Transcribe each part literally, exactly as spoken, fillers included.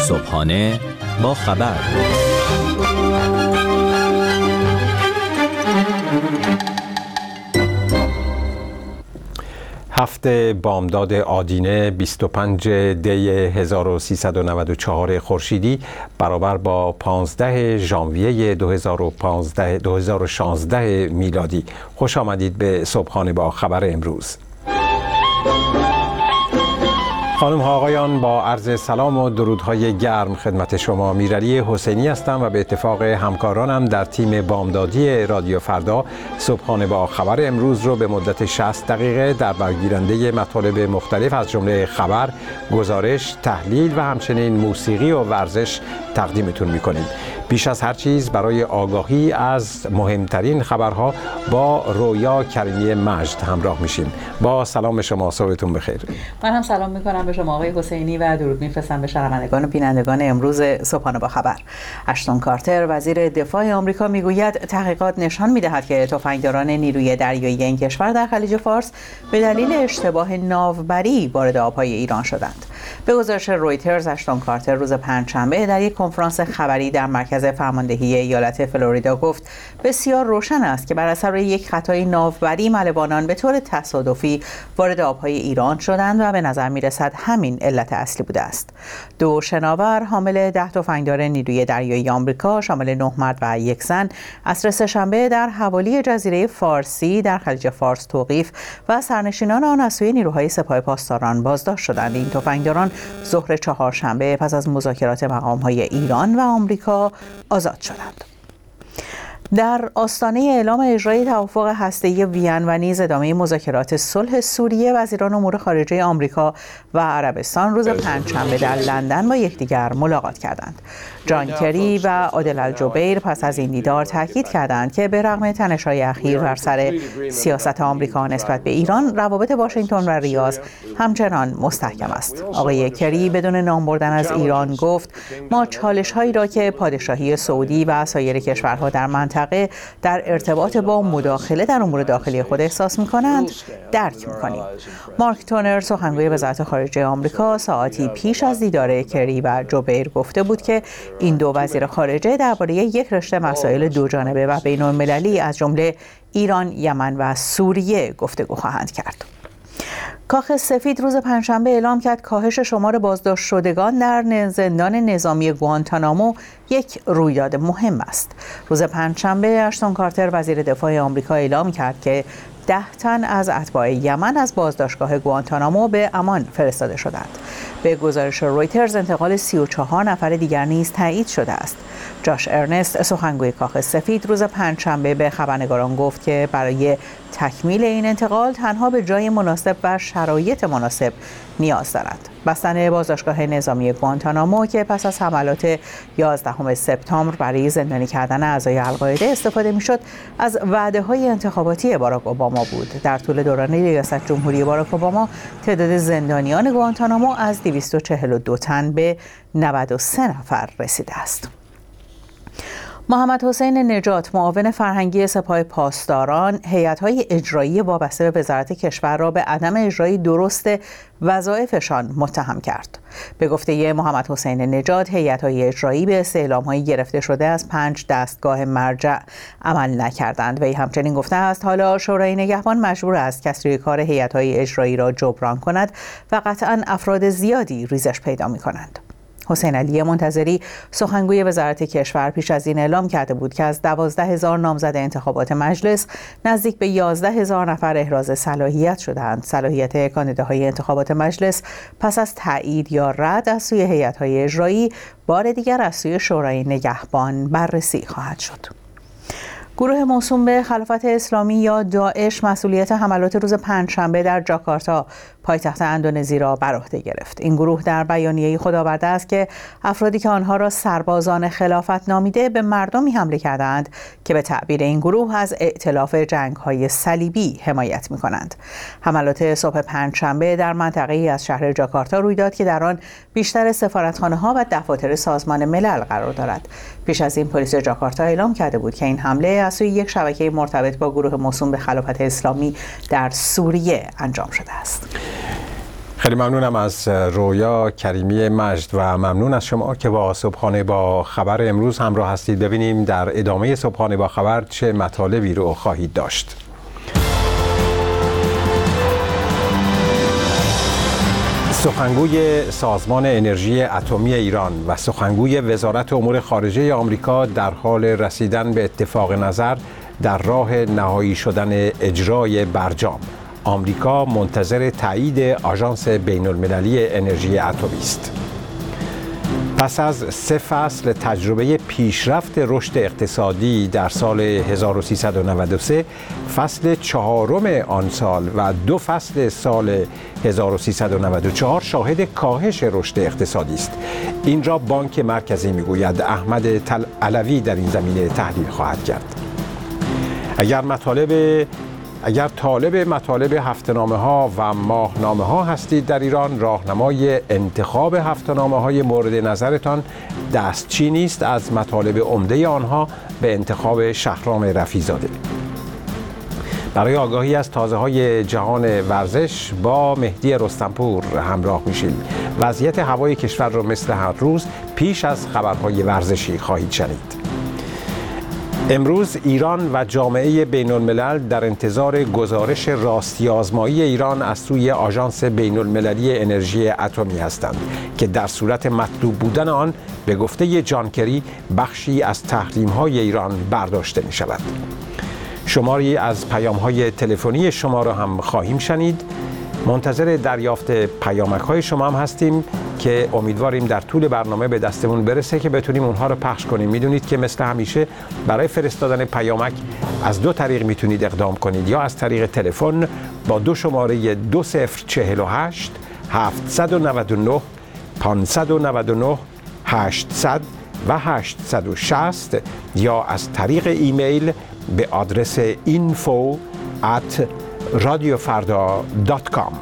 صبحانه با خبر. هفته بامداد آدینه بیست و پنج دی هزار و سیصد و نود و چهار خورشیدی برابر با پانزده ژانویه دو هزار و شانزده میلادی. خوش آمدید به صبحانه با خبر امروز. خانم ها آقایان، با عرض سلام و درودهای گرم خدمت شما. میرعلی حسینی هستم و به اتفاق همکارانم در تیم بامدادی رادیو فردا صبحانه با خبر امروز رو به مدت شصت دقیقه در برگیرنده مطالب مختلف از جمله خبر، گزارش، تحلیل و همچنین موسیقی و ورزش تقدیمتون میکنیم. بیش از هر چیز برای آگاهی از مهمترین خبرها با رویا کریمی مجد همراه میشیم. با سلام شما، صبحتون بخیر. من هم سلام میکنم به شما آقای حسینی و درود میفرستم به شنوندگان و بینندگان امروز صبحانه با خبر. اشتون کارتر وزیر دفاع آمریکا میگوید تحقیقات نشان میدهد که تفنگداران نیروی دریایی این کشور در خلیج فارس به دلیل اشتباه ناوبری وارد آبهای ایران شدند. به گزارش رویترز، اشتون کارتر روز پنجشنبه در یک کنفرانس خبری در مرکز فرماندهی ایالت فلوریدا گفت بسیار روشن است که بر اثر یک خطای ناوبری ملوانان به طور تصادفی وارد آبهای ایران شدند و به نظر میرسد همین علت اصلی بوده است. دو شناور حامل ده تفنگدار نیروی دریایی آمریکا شامل نه مرد و یک زن عصر سه‌شنبه در حوالی جزیره فارسی در خلیج فارس توقیف و سرنشینان آن از سوی نیروهای سپاه پاسداران بازداشت شدند. این تفنگداران ظهر چهارشنبه پس از مذاکرات مقام‌های ایران و آمریکا آزاد شدند. در آستانه اعلام اجرای توافق هسته‌ای وین و نیز ادامه مذاکرات صلح سوریه، وزیران امور خارجه آمریکا و عربستان روز پنجشنبه در لندن با یکدیگر ملاقات کردند. جان کری و عادل الجبیر پس از این دیدار تاکید کردند که به رغم تنش‌های اخیر بر سر سیاست آمریکا نسبت به ایران، روابط واشنگتن و ریاض همچنان مستحکم است. آقای کری بدون نام بردن از ایران گفت ما چالش‌هایی را که پادشاهی سعودی و سایر کشورها در منطقه در ارتباط با مداخله در امور داخلی خود احساس می‌کنند درک می‌کنیم. مارک تونر سخنگوی وزارت خارجه آمریکا ساعتی پیش از دیدار کری و جوبیر گفته بود که این دو وزیر خارجه درباره یک رشته مسائل دوجانبه و بین‌المللی از جمله ایران، یمن و سوریه گفتگو خواهند کرد. کاخ سفید روز پنجشنبه اعلام کرد کاهش شمار بازداشت شدگان در زندان نظامی گوانتانامو یک رویداد مهم است. روز پنجشنبه اشتون کارتر وزیر دفاع آمریکا اعلام کرد که ده تن از اتباع یمن از بازداشتگاه گوانتانامو به امان فرستاده شدند. به گزارش رویترز انتقال سی و چهار نفر دیگر نیز تایید شده است. جاش ارنست سخنگوی کاخ سفید روز پنجشنبه به خبرنگاران گفت که برای تکمیل این انتقال تنها به جای مناسب و شرایط مناسب نیاز دارند. بستن بازداشتگاه نظامی گوانتانامو که پس از حملات یازدهم سپتامبر برای زندانی کردن اعضای القاعده استفاده میشد، از وعده‌های انتخاباتی باراک اوباما بود. در طول دوران ریاست جمهوری باراک اوباما تعداد زندانیان گوانتانامو از دویست و چهل و دو تن به نود و سه نفر رسیده است. محمد حسین نجات معاون فرهنگی سپاه پاسداران هیئت‌های اجرایی وابسته به وزارت کشور را به عدم اجرای درست وظایفشان متهم کرد. به گفته محمد حسین نجات، هیئت‌های اجرایی به استعلام‌های گرفته شده از پنج دستگاه مرجع عمل نکردند. وی همچنین گفته است حالا شورای نگهبان مجبور است کسری کار هیئت‌های اجرایی را جبران کند و قطعاً افراد زیادی ریزش پیدا می‌کنند. حسین علی منتظری سخنگوی وزارت کشور پیش از این اعلام کرده بود که از دوازده هزار نامزد انتخابات مجلس نزدیک به یازده هزار نفر احراز صلاحیت شدند. صلاحیت کاندیداهای انتخابات مجلس پس از تایید یا رد از سوی هیئت‌های اجرایی بار دیگر از سوی شورای نگهبان بررسی خواهد شد. گروه موسوم به خلافت اسلامی یا داعش مسئولیت حملات روز پنجشنبه در جاکارتا پایتخت اندونزی را بر عهده گرفت. این گروه در بیانیه‌ای خود آورده است که افرادی که آنها را سربازان خلافت نامیده به مردمی حمله کردند که به تعبیر این گروه از ائتلاف جنگ‌های صلیبی حمایت می‌کنند. حملات صبح پنجشنبه در منطقه‌ای از شهر جاکارتا روی داد که در آن بیشتر سفارتخانه‌ها و دفاتر سازمان ملل قرار دارد. پیش از این پلیس جاکارتا اعلام کرده بود که این حمله از سوی یک شبکه مرتبط با گروه موسوم به خلافت اسلامی در سوریه انجام شده است. خیلی ممنونم از رویا کریمی مجد و ممنون از شما که با صبحانه با خبر امروز همراه هستید. ببینیم در ادامه صبحانه با خبر چه مطالبی رو خواهید داشت. سخنگوی سازمان انرژی اتمی ایران و سخنگوی وزارت امور خارجه آمریکا در حال رسیدن به اتفاق نظر در راه نهایی شدن اجرای برجام. آمریکا منتظر تایید آژانس بین المللی انرژی اتمی است. پس از سه فصل تجربه پیشرفت رشد اقتصادی در سال هزار و سیصد و نود و سه، فصل چهارم آن سال و دو فصل سال هزار و سیصد و نود و چهار شاهد کاهش رشد اقتصادی است. این را بانک مرکزی میگوید. احمد تل علوی در این زمینه تحلیل خواهد کرد. اگر مطالب اگر طالب مطالب هفته‌نامه ها و ماهنامه ها هستید در ایران، راهنمای انتخاب هفته‌نامه های مورد نظرتان دستچی نیست از مطالب عمده آنها به انتخاب شهرام رفیع‌زاده. برای آگاهی از تازه های جهان ورزش با مهدی رستمپور همراه میشیم. وضعیت هوای کشور را مثل هر روز پیش از خبرهای ورزشی خواهید شنید. امروز ایران و جامعه بین الملل در انتظار گزارش راستی آزمایی ایران از سوی آژانس بین المللی انرژی اتمی هستند که در صورت مطلوب بودن آن به گفته جان کری بخشی از تحریم‌های ایران برداشته می شود. شماری از پیام‌های تلفنی شما را هم خواهیم شنید. منتظر دریافت پیامک‌های شما هم هستیم که امیدواریم در طول برنامه به دستمون برسه که بتونیم اونها رو پخش کنیم. میدونید که مثل همیشه برای فرستادن پیامک از دو طریق میتونید اقدام کنید، یا از طریق تلفن با دو شماره دو صفر چهل و هشت هفتصد و نود و نه پانصد و نود و نه هشتصد و هشتصد و شصت، یا از طریق ایمیل به آدرس اینفو ات رادیو فردا دات کام.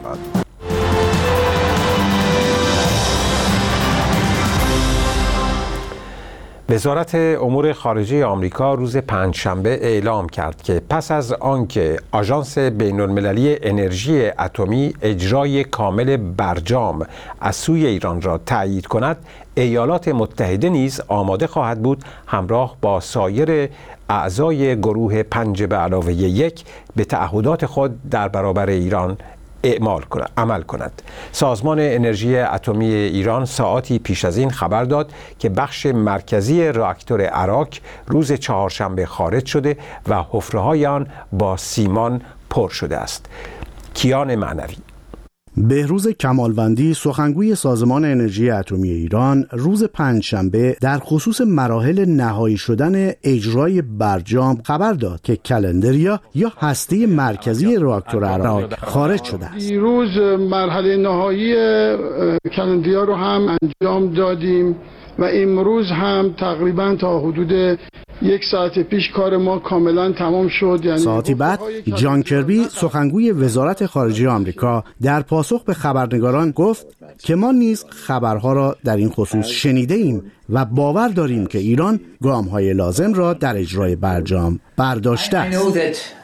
وزارت امور خارجه آمریکا روز پنجشنبه اعلام کرد که پس از آنکه آژانس بین المللی انرژی اتمی اجرای کامل برجام از سوی ایران را تایید کند، ایالات متحده نیز آماده خواهد بود همراه با سایر اعضای گروه پنج به علاوه یک به تعهدات خود در برابر ایران اعمال کند، عمل کند. سازمان انرژی اتمی ایران ساعاتی پیش از این خبر داد که بخش مرکزی راکتور اراک روز چهارشنبه خارج شده و حفره‌های آن با سیمان پر شده است. کیان معنوی. بهروز کمالوندی سخنگوی سازمان انرژی اتمی ایران روز پنجشنبه در خصوص مراحل نهایی شدن اجرای برجام خبر داد که کلندریا یا هسته مرکزی راکتور اراک خارج شده است. دیروز مرحله نهایی کلندریا رو هم انجام دادیم و امروز هم تقریبا تا حدود یک ساعت پیش کار ما کاملا تمام شد. یعنی ساعتی بعد جان کربی سخنگوی وزارت خارجه آمریکا در پاسخ به خبرنگاران گفت که ما نیز خبرها را در این خصوص شنیده ایم و باور داریم که ایران گام‌های لازم را در اجرای برجام برداشته است.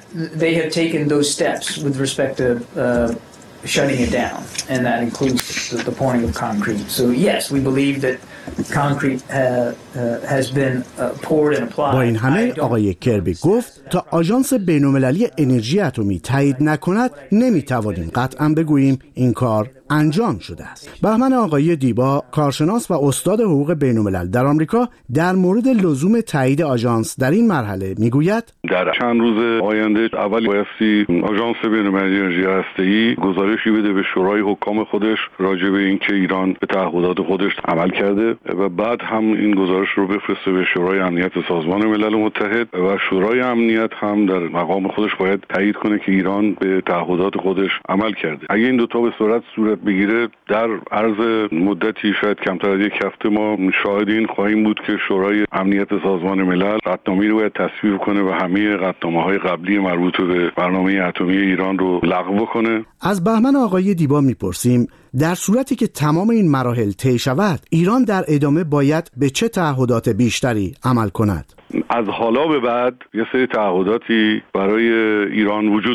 shutting it down, and that includes the, the pouring of concrete. So yes, we believe that concrete uh, uh, has been uh, poured and applied. با این همه آقای کربی گفت تا آژانس بین‌المللی انرژی اتمی تایید نکند نمیتوانیم قطعا بگوییم این کار انجام شده است. بهمن آقای دیبا کارشناس و استاد حقوق بین‌الملل در آمریکا در مورد لزوم تایید آژانس در این مرحله میگوید در چند روز آینده اول بایستی آژانس بین‌المللی انرژی هسته‌ای گزارشی بده به شورای حکام خودش راجع به اینکه ایران به تعهدات خودش عمل کرده و بعد هم این گزارش رو بفرسته به شورای امنیت سازمان ملل متحد و شورای امنیت هم در مقام خودش باید تایید کنه که ایران به تعهدات خودش عمل کرده. اگه این دو تا به صورت صورت بگیره در عرض مدتی شاید کمتر از یک هفته ما شاهد این خواهیم بود که شورای امنیت سازمان ملل قطعنامه‌ای رو باید تصویب کنه و همه قطعنامه‌های قبلی مربوط به برنامه اتمی ایران رو لغو کنه. از بهمن آقای دیبا میپرسیم در صورتی که تمام این مراحل طی شود ایران در ادامه باید به چه تعهدات بیشتری عمل کند؟ از حالا به بعد یه سری تعهداتی برای ایران وجود داره.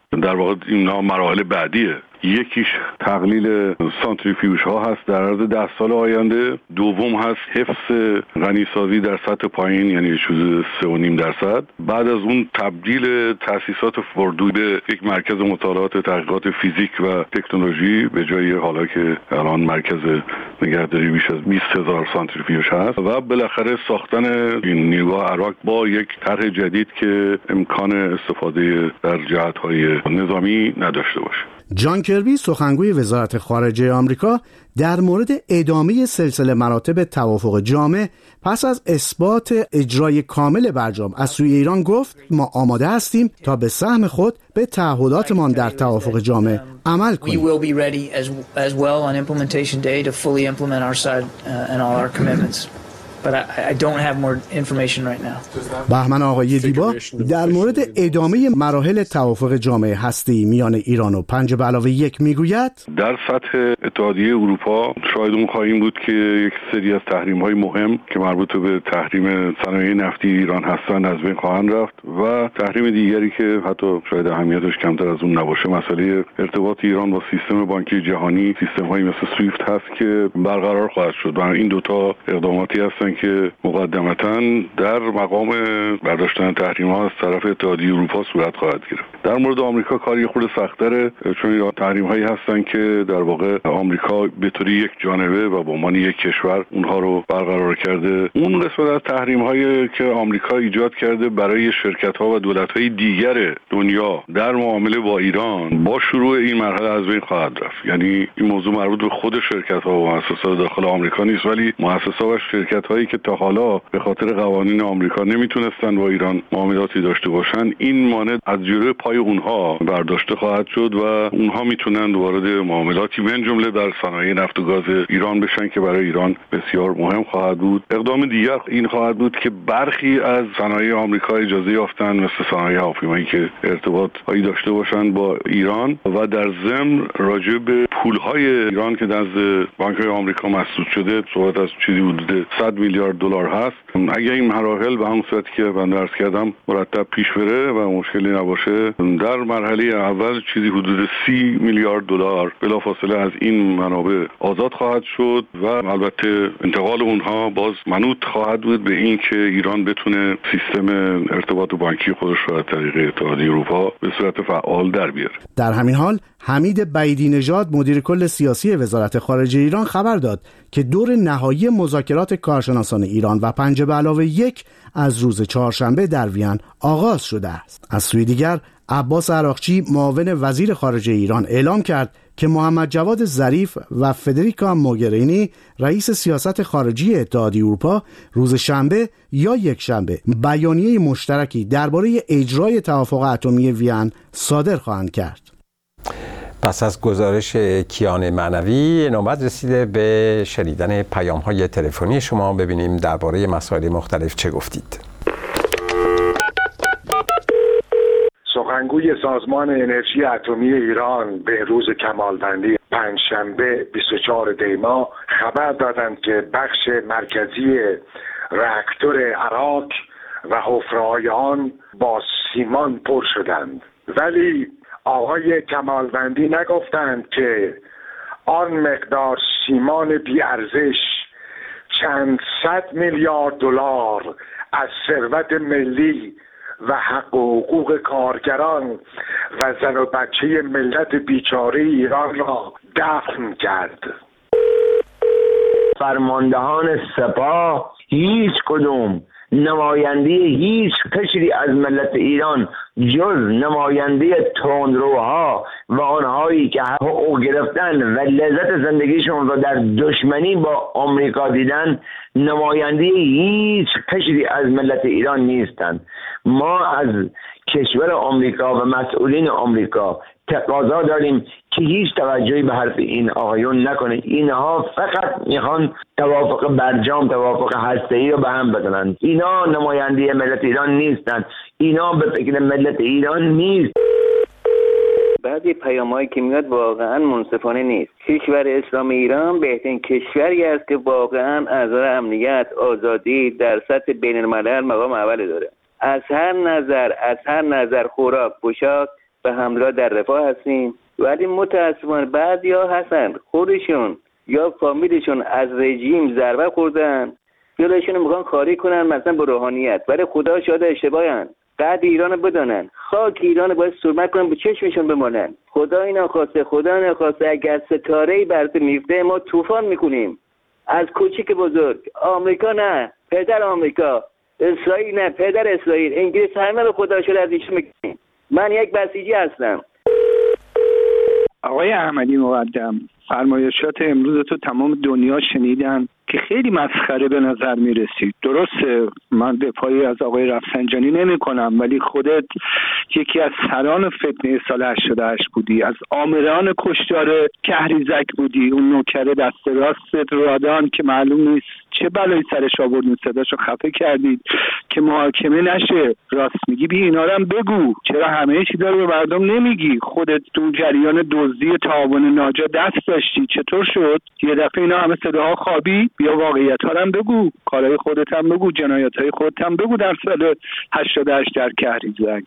در واقع اینا مراحل بعدیه. یکیش تقلیل سانتریفیوژ ها هست در عرض ده سال آینده، دوم هست حفظ غنیسازی در سطح پایین یعنی چیز سه و نیم درصد، بعد از اون تبدیل تأسیسات فردوی به یک مرکز مطالعات تحقیقات فیزیک و تکنولوژی به جای حالا که الان مرکز نگهداری بیش از بیست هزار سانتریفیوژ هست، و بالاخره ساختن این نیروگاه اراک با یک طرح جدید که امکان استفاده در جهت‌های نظامی نداشته باشه. جان کربی سخنگوی وزارت خارجه آمریکا در مورد ادامه سلسله مراتب توافق جامع پس از اثبات اجرای کامل برجام از سوی ایران گفت ما آماده هستیم تا به سهم خود به تعهداتمان در توافق جامع عمل کنیم. We will be ready as as well on implementation day to fully implement our side uh, and all our commitments. But I, I don't have more information right now. بهمن آقای دیبا در مورد ادامه مراحل توافق جامع هسته‌ای میان ایران و پنج به علاوه یک میگوید در سطح اتحادیه اروپا شاید اون خواهیم بود که یک سری از تحریم‌های مهم که مربوط به تحریم صنایع نفتی ایران هستند از بین خواهند رفت و تحریم دیگری که حتی شاید اهمیتش کمتر از اون نباشه مسئله ارتباط ایران با سیستم بانکی جهانی، سیستم‌هایی مثل سویفت هست که برقرار خواهد شد و این دوتا اقداماتی هستند که مقدمتاً در مقام برداشتن تحریم‌ها از طرف اتحادیه اروپا صورت خواهد گرفت. در مورد آمریکا کاری خود سخت‌تره چون تحریم‌هایی هستن که در واقع آمریکا به طوری یک جانبه و به عنوان یک کشور اونها رو برقرار کرده. اون قسمت از تحریم‌هایی که آمریکا ایجاد کرده برای شرکت‌ها و دولت‌های دیگر دنیا در معامله با ایران با شروع این مرحله از بین خواهد رفت. یعنی این موضوع مربوط به خود شرکت‌ها و مؤسسات داخل آمریکا نیست، ولی مؤسسات و شرکت‌هایی که تا حالا به خاطر قوانین آمریکا نمیتونستن با ایران معاملاتی داشته باشن این مانع از جلوی پای اونها برداشته خواهد شد و اونها میتونن وارد معاملاتی من جمله در صنایع نفت و گاز ایران بشن که برای ایران بسیار مهم خواهد بود. اقدام دیگر این خواهد بود که برخی از صنایع آمریکا اجازه یافتن مثل صنایع هواپیمایی که ارتباط هایی داشته باشن با ایران و در ضمن راجع به پولهای ایران که نزد بانک‌های آمریکا مسدود شده صحبت از چیزی حدود صد میلیارد دلار هست. اگر این مراحل به همون صورتی که بنده عرض کردم مرتب پیش بره و مشکلی نباشه در مرحله اول چیزی حدود سی میلیارد دلار بلافاصله از این منابع آزاد خواهد شد و البته انتقال اونها باز منوط خواهد بود به این که ایران بتونه سیستم ارتباط بانکی خودش رو از طریق اتحادیه اروپا به صورت فعال در بیاره. در همین حال حمید بعیدی نژاد مدیر کل سیاسی وزارت خارجه ایران خبر داد که دور نهایی مذاکرات کارشناسان ایران و پنج به علاوه یک از روز چهارشنبه در وین آغاز شده است. از سوی دیگر عباس عراقچی معاون وزیر خارجه ایران اعلام کرد که محمد جواد ظریف و فدریکا موگرینی رئیس سیاست خارجی اتحادیه اروپا روز شنبه یا یک شنبه بیانیه مشترکی درباره اجرای توافق اتمی وین صادر خواهند کرد. پس از گزارش کیان معنوی نوبت رسیده به شنیدن پیام‌های تلفنی شما. ببینیم درباره مسائل مختلف چه گفتید. سخنگوی سازمان انرژی اتمی ایران بهروز کمالوندی پنجشنبه بیست و چهارم دی ماه خبر دادند که بخش مرکزی راکتور اراک و حفره‌های آن با سیمان پر شدند، ولی آقای کمالوندی نگفتند که آن مقدار سیمان بی‌ارزش چند صد میلیارد دلار از ثروت ملی و حق و حقوق کارگران و زن و بچه ملت بیچاره ایران را دفن کرد. فرماندهان سپاه هیچ کدوم نماینده هیچ قشری از ملت ایران جز نماینده تندروها و آنهایی که حقوق گرفتن و لذت زندگیشون را در دشمنی با آمریکا دیدن نماینده هیچ قشری از ملت ایران نیستند. ما از کشور آمریکا و مسئولین آمریکا تقاضا داریم که هیچ توجهی به حرف این آقایون نکنه. اینها فقط میخوان توافق برجام، توافق هسته‌ای رو به هم بزنن. اینا نماینده ملت ایران نیستن، اینا به فکر ملت ایران نیست. بعضی پیام‌هایی که میاد واقعا منصفانه نیست. کشور اسلامی ایران بهترین کشوری است که واقعا از نظر امنیت، آزادی در سطح بین‌الملل مقام اول داره. از هر نظر، از هر نظر خوراک، پوشاک و همراه در رفاه هستیم. ولی متاسفانه بعضیا هستن خودشون یا فامیلشون از رژیم ضربه خوردن، جلوشون میخوان کاری کنن مثلا به روحانیت، ولی خدا شاهد اشتباهن. قد ایران بدانن، خاک ایران باید سرمت کنن، به چشمشون بمانن. خدا اینا خواسته، خدا نخواسته اگر ستاره‌ای برات میفته ما طوفان میکنیم، از کوچیک بزرگ. آمریکا نه، پدر آمریکا. اسرائیل نه، پدر اسرائیل. انگلیس همه به خدا شده از ایشون میکنیم. من یک بسیجی هستم. آقای احمدی مقدم، فرمایشات امروز تو تمام دنیا شنیدن که خیلی مسخره به نظر می رسید. درسته من دفاعی از آقای رفسنجانی نمی کنم، ولی خودت یکی از سران فتنه سال هشتاد و هشت بودی، از آمران کشتار کهریزک بودی، اون نوکر دست راست رادان که معلوم نیست چه بلایی سرش آوردین، صداشو خفه کردید که محاکمه نشه. راست میگی، بی اینا رو هم بگو. چرا همه چیزا رو به مردم نمیگی؟ خودت تو جریان دزدی تعاون ناجا دست داشتی، چطور شد یه دفعه اینا همه صداها خوابی؟ بیا واقعیت ها هم بگو، کارهای خودت هم بگو، جنایت های خودت هم بگو در سال هشتاد و هشت در کهریزک.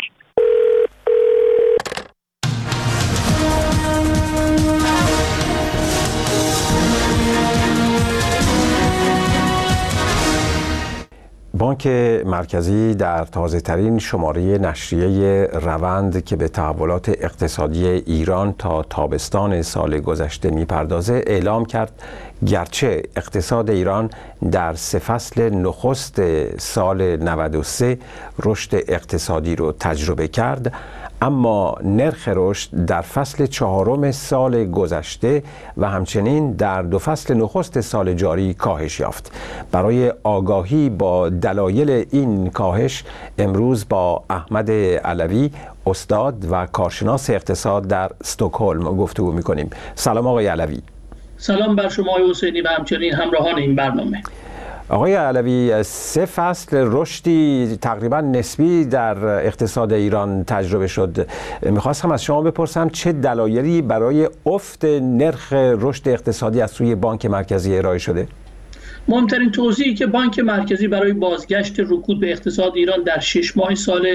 بانک مرکزی در تازه‌ترین شماره نشریه روند که به تحولات اقتصادی ایران تا تابستان سال گذشته می‌پردازه اعلام کرد گرچه اقتصاد ایران در سه فصل نخست سال نود و سه رشد اقتصادی رو تجربه کرد، اما نرخ رشد در فصل چهارم سال گذشته و همچنین در دو فصل نخست سال جاری کاهش یافت. برای آگاهی با دلایل این کاهش امروز با احمد علوی، استاد و کارشناس اقتصاد در استکهلم گفتگو می‌کنیم. سلام آقای علوی. سلام بر شما آقای حسینی و همچنین همراهان این برنامه. آقای علوی، سه فصل رشدی تقریبا نسبی در اقتصاد ایران تجربه شد. میخواستم از شما بپرسم چه دلایلی برای افت نرخ رشد اقتصادی از سوی بانک مرکزی ارائه شده؟ مهمترین توضیحی که بانک مرکزی برای بازگشت رکود به اقتصاد ایران در شش ماه سال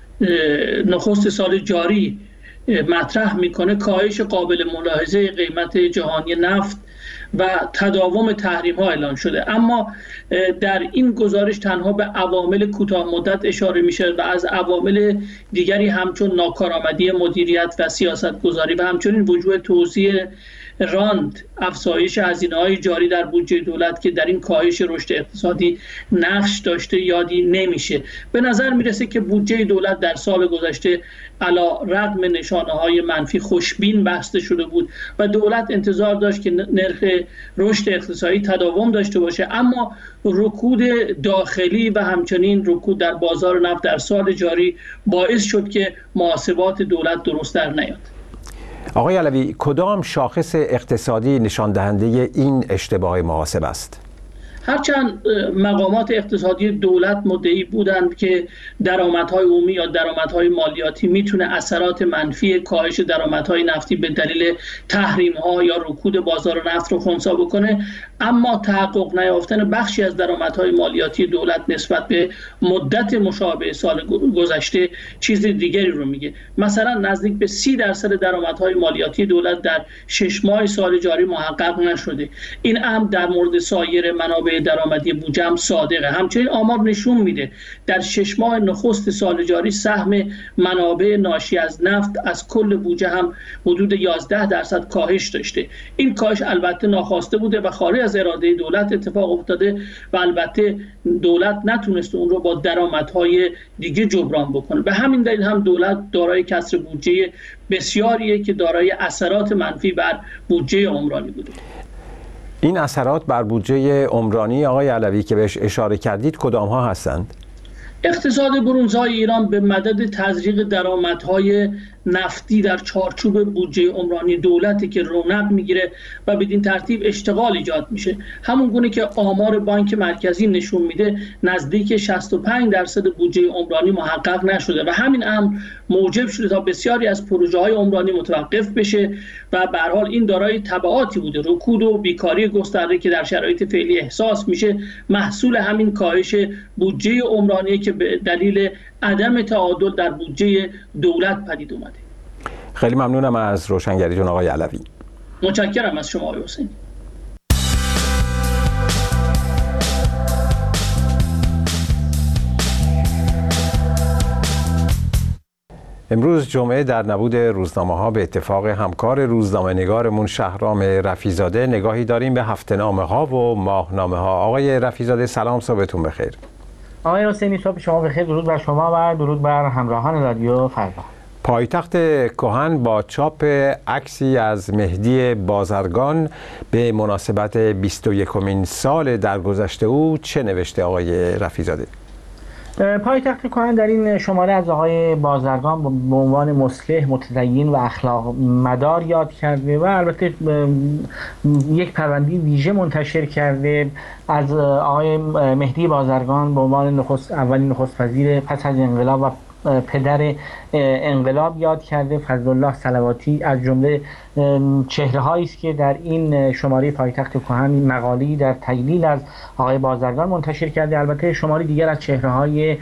نخست سال جاری مطرح میکنه کاهش قابل ملاحظه قیمت جهانی نفت و تداوم تحریم ها اعلان شده. اما در این گزارش تنها به عوامل کوتاه مدت اشاره میشه و از عوامل دیگری همچون ناکارآمدی مدیریت و سیاست گذاری و همچنین وجود توزیع راند، افزایش هزینه‌های جاری در بودجه دولت که در این کاهش رشد اقتصادی نقش داشته یادی نمیشه. به نظر میرسه که بودجه دولت در سال گذشته علی رغم نشانه‌های منفی خوشبین بسته شده بود و دولت انتظار داشت که نرخ رشد اقتصادی تداوم داشته باشه، اما رکود داخلی و همچنین رکود در بازار نفت در سال جاری باعث شد که محاسبات دولت درست در نیاد. آقای علوی، کدام شاخص اقتصادی نشان دهنده این اشتباه محاسبه است؟ هرچند مقامات اقتصادی دولت مدعی بودند که درآمدهای عمومی یا درآمدهای مالیاتی میتونه اثرات منفی کاهش درآمدهای نفتی به دلیل تحریم‌ها یا رکود بازار نفت رو خنثی بکنه، اما تحقق نیافتن بخشی از درآمدهای مالیاتی دولت نسبت به مدت مشابه سال گذشته چیز دیگری رو میگه. مثلا نزدیک به سی درصد درآمدهای مالیاتی دولت در شش ماه سال جاری محقق نشده. این امر در مورد سایر منابع درآمدی بودجه هم صادقه. همچنین آمار نشون میده در شش ماه نخست سال جاری سهم منابع ناشی از نفت از کل بودجه هم حدود یازده درصد کاهش داشته. این کاهش البته ناخواسته بوده و خارج از اراده دولت اتفاق افتاده و البته دولت نتونسته اون رو با درآمدهای دیگه جبران بکنه. به همین دلیل هم دولت دارای کسر بودجه بسیاریه که دارای اثرات منفی بر بودجه عمرانی بوده. این اثرات بر بودجه عمرانی آقای علوی که بهش اشاره کردید کدام ها هستند؟ اقتصاد برونزهای ایران به مدد تزریق درآمدهای نفتی در چارچوب بودجه عمرانی دولتی که رونق میگیره و بدین ترتیب اشتغال ایجاد میشه. همون گونه که آمار بانک مرکزی نشون میده نزدیک شصت و پنج درصد بودجه عمرانی محقق نشده و همین امر موجب شده تا بسیاری از پروژه های عمرانی متوقف بشه و به هر حال این دارای تبعاتی بوده. رکود و بیکاری گسترده که در شرایط فعلی احساس میشه محصول همین کاهش بودجه عمرانی که به دلیل عدم تعادل در بودجه دولت پدید اومده. خیلی ممنونم از روشنگریتون آقای علوی. متشکرم از شما آقای حسینی. امروز جمعه در نبود روزنامه ها به اتفاق همکار روزنامه نگارمون شهرام رفیزاده نگاهی داریم به هفته‌نامه ها و ماهنامه ها. آقای رفیزاده سلام، صبحتون بخیر. آقای حسینی صبح شما بخیر، درود بر شما و درود بر همراهان رادیو فردا. پایتخت کهن با چاپ عکسی از مهدی بازرگان به مناسبت بیست و یکمین سال درگذشت او چه نوشته آقای رفیزاده؟ پایتخت کهن در این شماره از آقای بازرگان به عنوان مصلح، متدین و اخلاق مدار یاد کرده و البته یک پرونده ویژه منتشر کرده از آقای مهدی بازرگان به عنوان نخست اولین نخست وزیر پس از انقلاب و پدر انقلاب یاد کرده. فضلالله صلواتی از جمله چهره هایی است که در این شماره پایتخت کهن مقاله‌ای در تجلیل از آقای بازرگان منتشر کرده. البته شماره دیگر از چهره های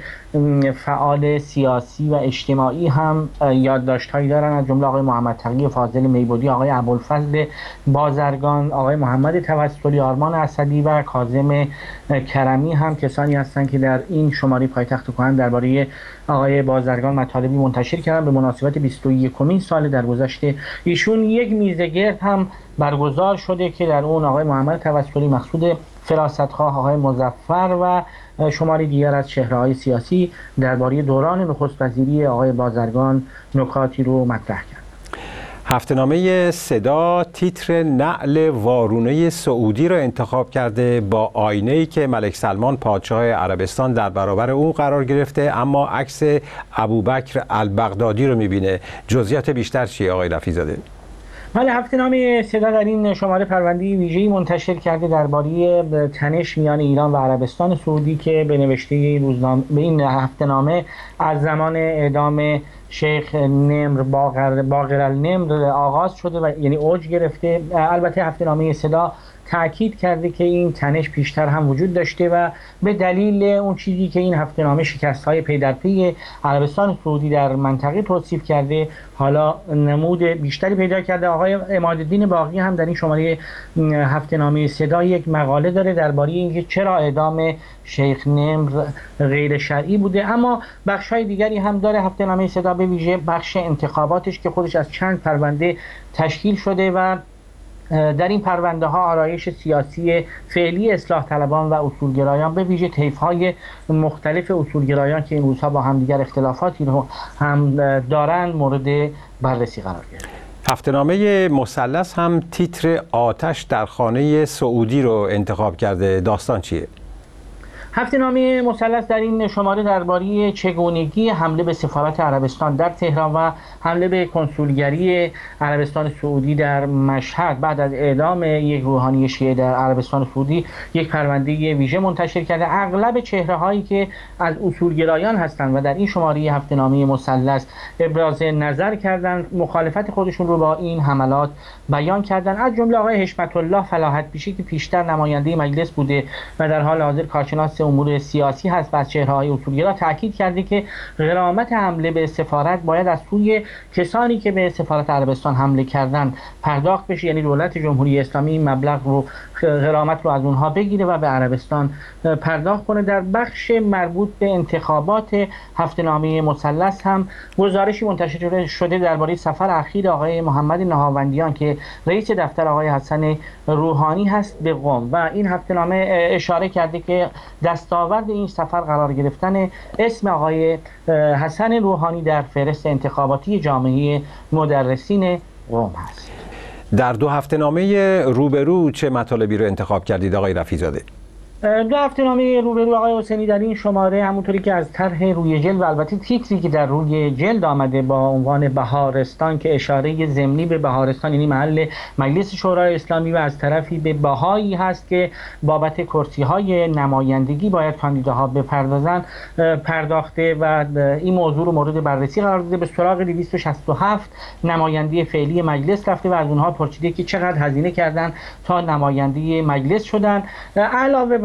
فعال سیاسی و اجتماعی هم یادداشت هایی دارن، از جمله آقای محمد تقی فاضل میبودی، آقای ابوالفضل بازرگان، آقای محمد توسلی، آرمان اسدی و کاظم کرمی هم کسانی هستند که در این شماره پایتخت کهن درباره آقای بازرگان مطالبی منتشر کردن به مناسبت بیست و یکمین سال درگذشت ایشون. یک میزه گرد هم برگزار شده که در اون آقای محمد توسلی مقصود فراستخواه، آقای مظفر و شماری دیگر از چهره‌های سیاسی درباره دوران نخست وزیری آقای بازرگان نکاتی رو مطرح کرد. هفته‌نامه صدا تیتر نعل وارونه سعودی را انتخاب کرده با آینه‌ای که ملک سلمان پادشاه عربستان در برابر او قرار گرفته، اما عکس ابوبکر البغدادی رو می‌بینه. جزئیات بیشتر چیه آقای رفیزاده؟ بله، هفته‌نامه صدا در این شماره پرونده ویژه‌ای منتشر کرده درباره تنش میان ایران و عربستان سعودی که به نوشته روزنامه به این هفته‌نامه از زمان اعدام شیخ نمر باقر باقر النمر آغاز شده و یعنی اوج گرفته. البته هفته‌نامه صدا تأکید کرده که این تنش پیشتر هم وجود داشته و به دلیل اون چیزی که این هفته‌نامه شکست‌های پی در پی عربستان سعودی در منطقه توصیف کرده حالا نمود بیشتری پیدا کرده. آقای عمادالدین باقی هم در این شماره هفته‌نامه صدا یک مقاله داره درباره اینکه چرا اعدام شیخ نمر غیر شرعی بوده، اما بخش‌های دیگری هم داره هفته‌نامه صدا، به ویژه بخش انتخاباتش که خودش از چند پرونده تشکیل شده و در این پرونده ها آرایش سیاسی فعلی اصلاح طلبان و اصولگرایان به ویژه طیف‌های مختلف اصولگرایان که این روزها با همدیگر اختلافاتی رو هم دارند مورد بررسی قرار گرفت. هفته‌نامه مثلث هم تیتر آتش در خانه سعودی رو انتخاب کرده. داستان چیه؟ هفته‌نامه مثلث در این شماره درباره چگونگی حمله به سفارت عربستان در تهران و حمله به کنسولگری عربستان سعودی در مشهد بعد از اعدام یک روحانی شیعه در عربستان سعودی یک پرونده ویژه منتشر کرده. اغلب چهره هایی که از اصولگرایان هستند و در این شماره هفته‌نامه مثلث ابراز نظر کردند، مخالفت خودشون رو با این حملات بیان کردند، از جمله آقای حشمت الله فلاحت بیشی که پیشتر نماینده مجلس بوده و در حال حاضر کارشناس امور سیاسی هست و از چهره‌های اصولگرا تاکید کرده که غرامت حمله به سفارت باید از سوی کسانی که به سفارت عربستان حمله کردن پرداخت بشه، یعنی دولت جمهوری اسلامی مبلغ رو غرامت رو از اونها بگیره و به عربستان پرداخت کنه. در بخش مربوط به انتخابات هفته‌نامه مثلث هم گزارشی منتشر شده درباره سفر اخیر آقای محمد نهاوندیان که رئیس دفتر آقای حسن روحانی هست به قم و این هفته‌نامه اشاره کرده که دستاورد این سفر قرار گرفتن اسم آقای حسن روحانی در فهرست انتخاباتی جامعه مدرسین قم هست. در دو هفته‌نامه روبرو چه مطالبی رو انتخاب کردید آقای رفیزاده؟ دو هفته‌نامه روبرو آقای حسینی در این شماره همونطوری که از طرح روی جلد و البته تیتری که در روی جلد آمده با عنوان بهارستان که اشاره ضمنی به بهارستان یعنی محل مجلس شورای اسلامی و از طرفی به بهایی هست که بابت کرسی‌های نمایندگی باید کاندیداها بپردازن پرداخته و این موضوع رو مورد بررسی قرار داده. به سراغ دویست و شصت و هفت نماینده فعلی مجلس رفته و از اونها پرسیده که چقدر هزینه کردن تا نماینده مجلس شدن. علاوه بر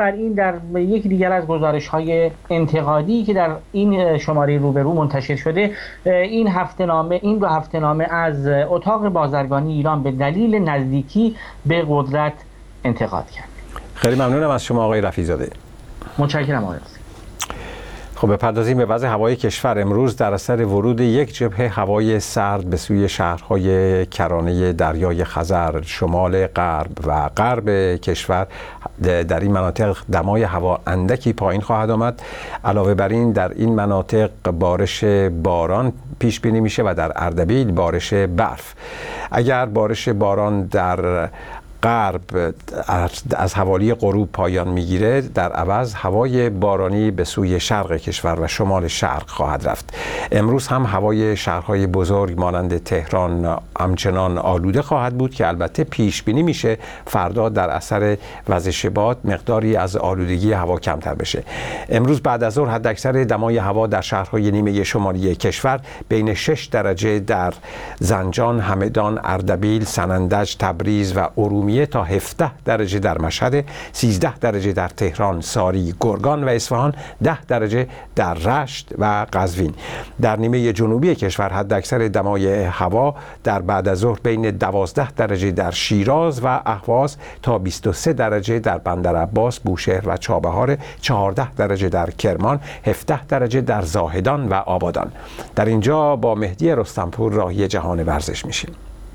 بر این در یکی دیگر از گزارش‌های انتقادی که در این شماره روبرو منتشر شده، این هفته‌نامه این دو هفته‌نامه از اتاق بازرگانی ایران به دلیل نزدیکی به قدرت انتقاد کرد. خیلی ممنونم از شما آقای رفیع‌زاده. متشکرم آقای. خب بپردازیم به وضع هوای کشور. امروز در اثر ورود یک جبهه هوای سرد به سوی شهرهای کرانه دریای خزر، شمال غرب و غرب کشور، در این مناطق دمای هوا اندکی پایین خواهد آمد. علاوه بر این در این مناطق بارش باران پیش بینی میشه و در اردبیل بارش برف. اگر بارش باران در غرب از حوالی غروب پایان میگیره، در عوض هوای بارانی به سوی شرق کشور و شمال شرق خواهد رفت. امروز هم هوای شهرهای بزرگ مانند تهران همچنان آلوده خواهد بود که البته پیش بینی میشه فردا در اثر وزش باد مقداری از آلودگی هوا کمتر بشه. امروز بعد از ظهر حداکثر دمای هوا در شهرهای نیمه شمالی کشور بین شش درجه در زنجان، همدان، اردبیل، سنندج، تبریز و ارومیه تا هفده درجه در مشهد، سیزده درجه در تهران، ساری، گرگان و اصفهان، ده درجه در رشت و قزوین. در نیمه جنوبی کشور حداکثر دمای هوا در بعد از ظهر بین دوازده درجه در شیراز و اهواز تا بیست و سه درجه در بندرعباس، بوشهر و چابهار، چهارده درجه در کرمان، هفده درجه در زاهدان و آبادان. در اینجا با مهدی رستمپور راهی جهان ورزش میشیم.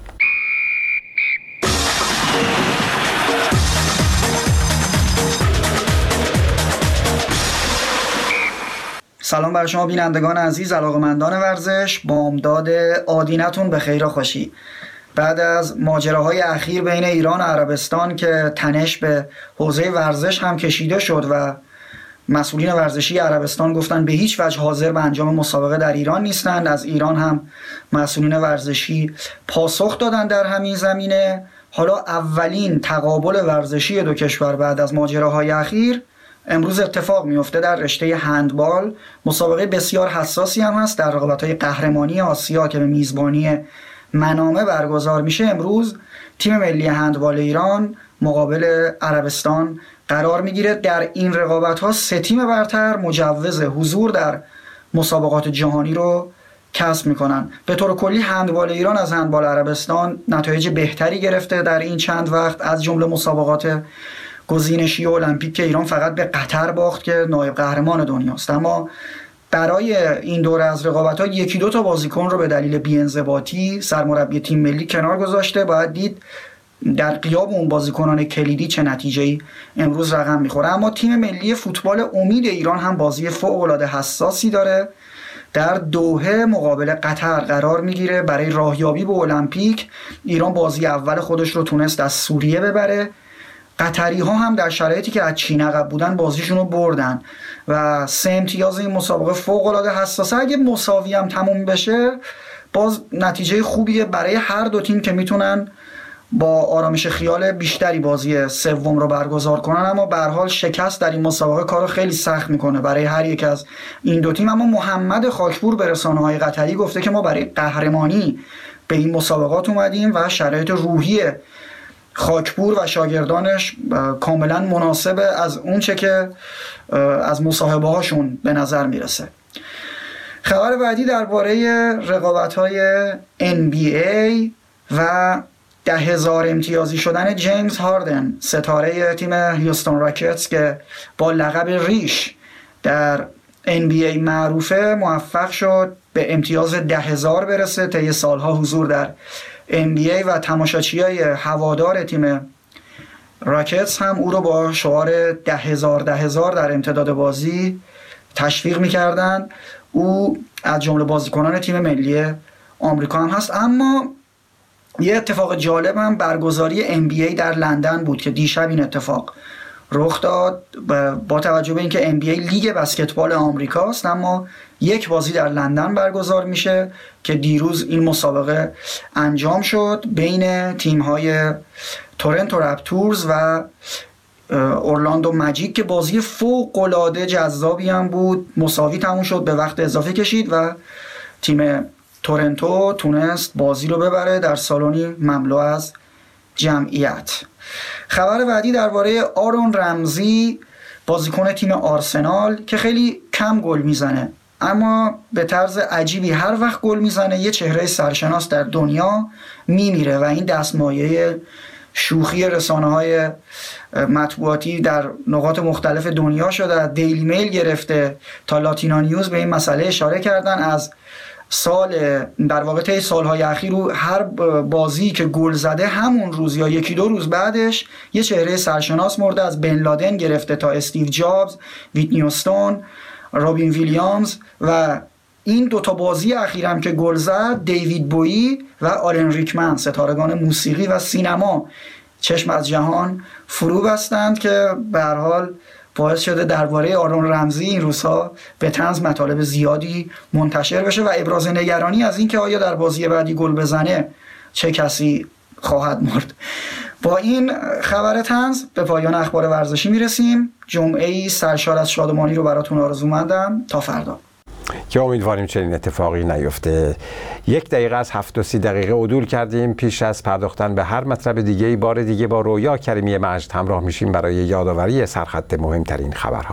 سلام بر شما بینندگان عزیز، علاقه‌مندان ورزش. بامداد آدینتون به خیر و خوشی. بعد از ماجراهای اخیر بین ایران و عربستان که تنش به حوزه ورزش هم کشیده شد و مسئولین ورزشی عربستان گفتن به هیچ وجه حاضر به انجام مسابقه در ایران نیستند، از ایران هم مسئولین ورزشی پاسخ دادن در همین زمینه. حالا اولین تقابل ورزشی دو کشور بعد از ماجراهای اخیر امروز اتفاق میفته در رشته هندبال. مسابقه بسیار حساسی هم هست در رقابت‌های قهرمانی آسیا که به میزبانی منامه برگزار میشه. امروز تیم ملی هندبال ایران مقابل عربستان قرار میگیره. در این رقابت‌ها سه تیم برتر مجوز حضور در مسابقات جهانی رو کسب میکنن. به طور کلی هندبال ایران از هندبال عربستان نتایج بهتری گرفته در این چند وقت، از جمله مسابقات گزینشی المپیک که ایران فقط به قطر باخت که نایب قهرمان دنیاست. اما برای این دوره از رقابت‌ها یکی دو تا بازیکن رو به دلیل بی‌انضباطی سرمربی تیم ملی کنار گذاشته. باید دید در غیاب اون بازیکنان کلیدی چه نتیجه‌ای امروز رقم میخوره. اما تیم ملی فوتبال امید ایران هم بازی فوق‌العاده حساسی داره. در دوحه مقابل قطر قرار میگیره. برای راهیابی به المپیک ایران بازی اول خودش رو تونست از سوریه ببره. قطری ها هم در شرایطی که از چین عقب بودن بازیشون رو بردن و سه امتیاز این مسابقه فوق العاده حساسه. اگه مساوی هم تموم بشه باز نتیجه خوبیه برای هر دو تیم که میتونن با آرامش خیال بیشتری بازی سوم رو برگزار کنن. اما به هر حال شکست در این مسابقه کارو خیلی سخت میکنه برای هر یک از این دو تیم. اما محمد خاکپور به رسانه‌های قطری گفته که ما برای قهرمانی به این مسابقات اومدیم و شرایط روحی خاکپور و شاگردانش کاملا مناسبه از اون چه که از مصاحبه هاشون به نظر میرسه. خبر بعدی درباره رقابت‌های ان بی ای و ده هزار امتیازی شدن جیمز هاردن، ستاره تیم هیوستون راکتس که با لقب ریش در ان بی ای معروفه، موفق شد به امتیاز ده هزار برسه. طی سالها حضور در ان بی ای و تماشاچیای هوادار تیم راکتس هم او رو با شعار ده هزار ده هزار در امتداد بازی تشویق می‌کردند. او از جمله بازیکنان تیم ملی آمریکا هم هست. اما یه اتفاق جالب هم برگزاری ان بی ای در لندن بود که دیشب این اتفاق رخ داد. با توجه به اینکه ان بی ای لیگ بسکتبال آمریکاست، اما یک بازی در لندن برگزار میشه که دیروز این مسابقه انجام شد بین تیم‌های تورنتو رپتورز و اورلاندو ماجیک که بازی فوق‌العاده جذابی هم بود. مساوی تموم شد، به وقت اضافه کشید و تیم تورنتو تونست بازی رو ببره در سالونی مملو از جمعیت. خبر بعدی درباره آرون رمزی، بازیکن تیم آرسنال که خیلی کم گل میزنه اما به طرز عجیبی هر وقت گل میزنه یه چهره سرشناس در دنیا میمیره و این دستمایه شوخی رسانه‌های مطبوعاتی در نقاط مختلف دنیا شده. دیلی میل گرفته تا لاتینا نیوز به این مسئله اشاره کردن. از سال در واقع طی سالهای اخیر رو هر بازی که گل زده همون روز یا یکی دو روز بعدش یه چهره سرشناس مرده، از بن لادن گرفته تا استیو جابز، ویتنی هاستون، رابین ویلیامز و این دوتا بازی اخیرم که گل زد دیوید بویی و آلن ریکمن ستارگان موسیقی و سینما چشم از جهان فرو بستند که به هر حال باعث شده درباره آرون رمزی این روزها به طنز مطالب زیادی منتشر بشه و ابراز نگرانی از این که آیا در بازی بعدی گل بزنه چه کسی خواهد مرد. با این خبر طنز به پایان اخبار ورزشی میرسیم. جمعه‌ای سرشار از شادمانی رو براتون آرزومندم. تا فردا که امیدواریم چنین اتفاقی نیفته. یک دقیقه از هفت و سی دقیقه عدول کردیم. پیش از پرداختن به هر مطلب دیگه بار دیگه با رویا کریمی مجد همراه میشیم برای یادآوری سرخط مهمترین خبرها.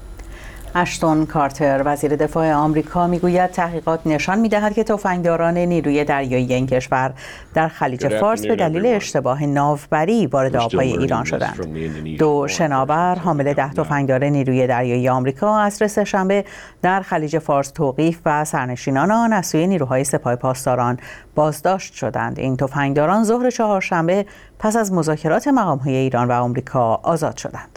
اشتون کارتر وزیر دفاع آمریکا میگوید تحقیقات نشان میدهد که تفنگداران نیروی دریایی این کشور در خلیج فارس به دلیل اشتباه ناوبری وارد آبهای ایران شدند. دو شناور حامل ده تفنگدار نیروی دریایی آمریکا عصر سه‌شنبه در خلیج فارس توقیف و سرنشینان آن از سوی نیروهای سپاه پاسداران بازداشت شدند. این تفنگداران ظهر چهارشنبه پس از مذاکرات مقام‌های ایران و آمریکا آزاد شدند.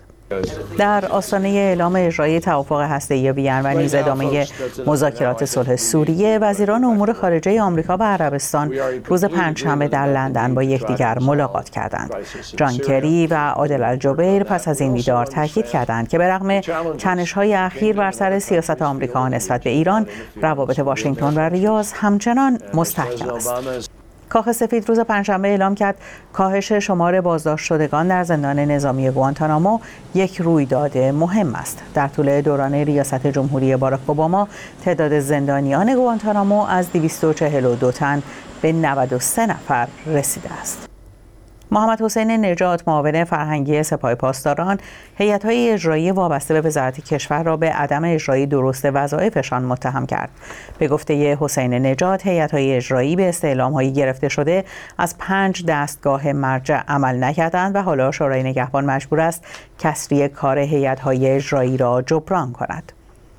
در آستانه اعلام اجرای توافق هسته‌ای وین و نیز ادامه مذاکرات صلح سوریه، وزیران امور خارجه آمریکا و عربستان روز پنجشنبه در لندن با یکدیگر ملاقات کردند. جان کری و عادل الجبیر پس از این دیدار تاکید کردند که به رغم تنش‌های اخیر بر سر سیاست آمریکا نسبت به ایران، روابط واشنگتن و ریاض همچنان مستحکم است. کاخ سفید روز پنجشنبه اعلام کرد کاهش شمار بازداشت شدگان در زندان نظامی گوانتانامو یک رویداد مهم است. در طول دوران ریاست جمهوری باراک اوباما تعداد زندانیان گوانتانامو از دویست و چهل و دو تن به نود و سه نفر رسیده است. محمد حسین نجات معاون فرهنگی سپاه پاسداران هیئت‌های اجرایی وابسته به وزارت کشور را به عدم اجرای درست وظایفشان متهم کرد. به گفته حسین نجات، هیئت‌های اجرایی به استعلام‌های گرفته شده از پنج دستگاه مرجع عمل نکردند و حالا شورای نگهبان مجبور است کسری کار هیئت‌های اجرایی را جبران کند.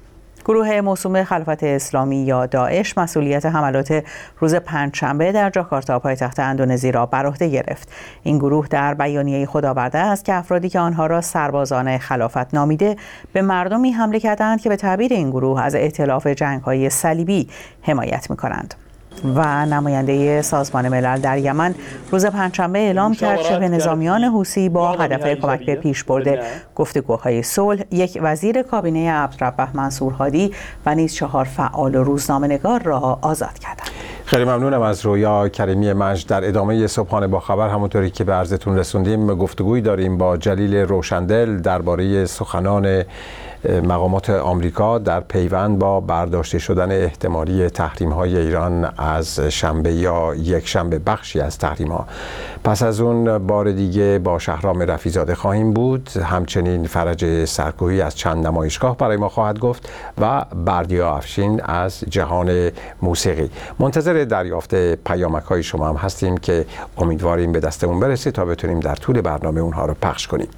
گروه موسوم خلافت اسلامی یا داعش مسئولیت حملات روز پنجشنبه در جاکارتا پایتخت اندونزی را بر عهده گرفت. این گروه در بیانیه‌ای خود آورده است که افرادی که آنها را سربازان خلافت نامیده به مردمی حمله کردند که به تعبیر این گروه از ائتلاف جنگ‌های صلیبی حمایت می‌کنند. و نماینده سازمان ملل در یمن روز پنجشنبه اعلام کرد شبه نظامیان حوثی با هدف کمک به پیشبرد گفتگوهای صلح یک وزیر کابینه عبدالرب منصور هادی و نیز چهار فعال و روزنامه‌نگار را آزاد کردند. خیلی ممنونم از رویا کریمی مجد. در ادامه صبحانه با خبر همونطوری که به عرضتون رسوندیم گفتگویی داریم با جلیل روشندل درباره سخنان مقامات آمریکا در پیوند با برداشته شدن احتمالی تحریم‌های ایران از شنبه یا یک شنبه بخشی از تحریم‌ها. پس از اون بار دیگه با شهرام رفیع‌زاده خواهیم بود. همچنین فرج سرکوهی از چند نمایشگاه برای ما خواهد گفت و بردیا افشین از جهان موسیقی. منتظر دریافت پیامک‌های شما هم هستیم که امیدواریم به دستمون برسه تا بتونیم در طول برنامه اونها رو پخش کنیم.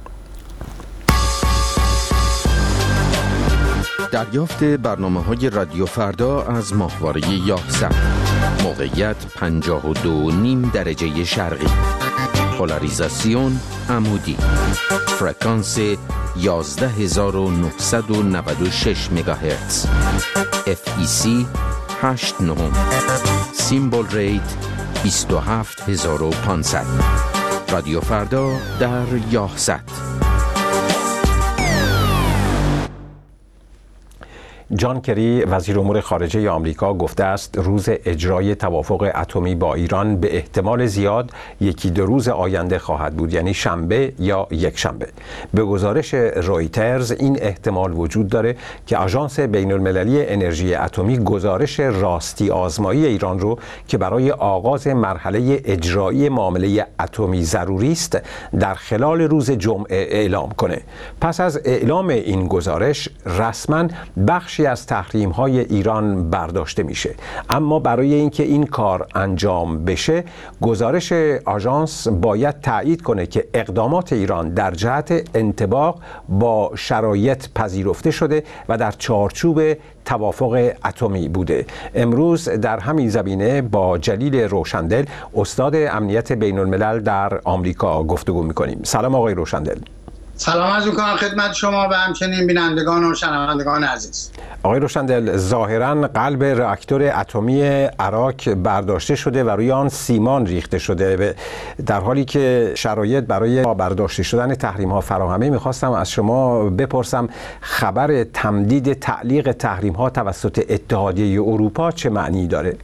دریافت برنامه‌های رادیو فردا از ماهواره یاهصد. موقعیت پنجاه و دو و نیم درجه شرقی. پولاریزاسیون عمودی. فرکانس یازده هزار و نهصد و نود و شش مگاهرتز. اف ای سی هشت نه. سیمبل ریت بیست و هفت هزار و پانصد. رادیو فردا در یاهصد. جان کری وزیر امور خارجه آمریکا گفته است روز اجرای توافق اتمی با ایران به احتمال زیاد یکی دو روز آینده خواهد بود، یعنی شنبه یا یک شنبه. به گزارش رویترز این احتمال وجود داره که آژانس بین المللی انرژی اتمی گزارش راستی آزمایی ایران رو که برای آغاز مرحله اجرایی معامله اتمی ضروری است در خلال روز جمعه اعلام کنه. پس از اعلام این گزارش رسما بخشی از تحریم‌های ایران برداشته میشه، اما برای اینکه این کار انجام بشه گزارش آژانس باید تایید کنه که اقدامات ایران در جهت انطباق با شرایط پذیرفته شده و در چارچوب توافق اتمی بوده. امروز در همین زمینه با جلیل روشندل استاد امنیت بین الملل در آمریکا گفتگو میکنیم. سلام آقای روشندل. سلام عرض می‌کنم خدمت شما و همچنین بینندگان و شنوندگان عزیز. آقای روشندل، ظاهراً قلب راکتور اتمی عراق برداشته شده و روی آن سیمان ریخته شده، در حالی که شرایط برای برداشته شدن تحریم‌ها فراهمه. می‌خواستم از شما بپرسم خبر تمدید تعلیق تحریم‌ها توسط اتحادیه اروپا چه معنی داره؟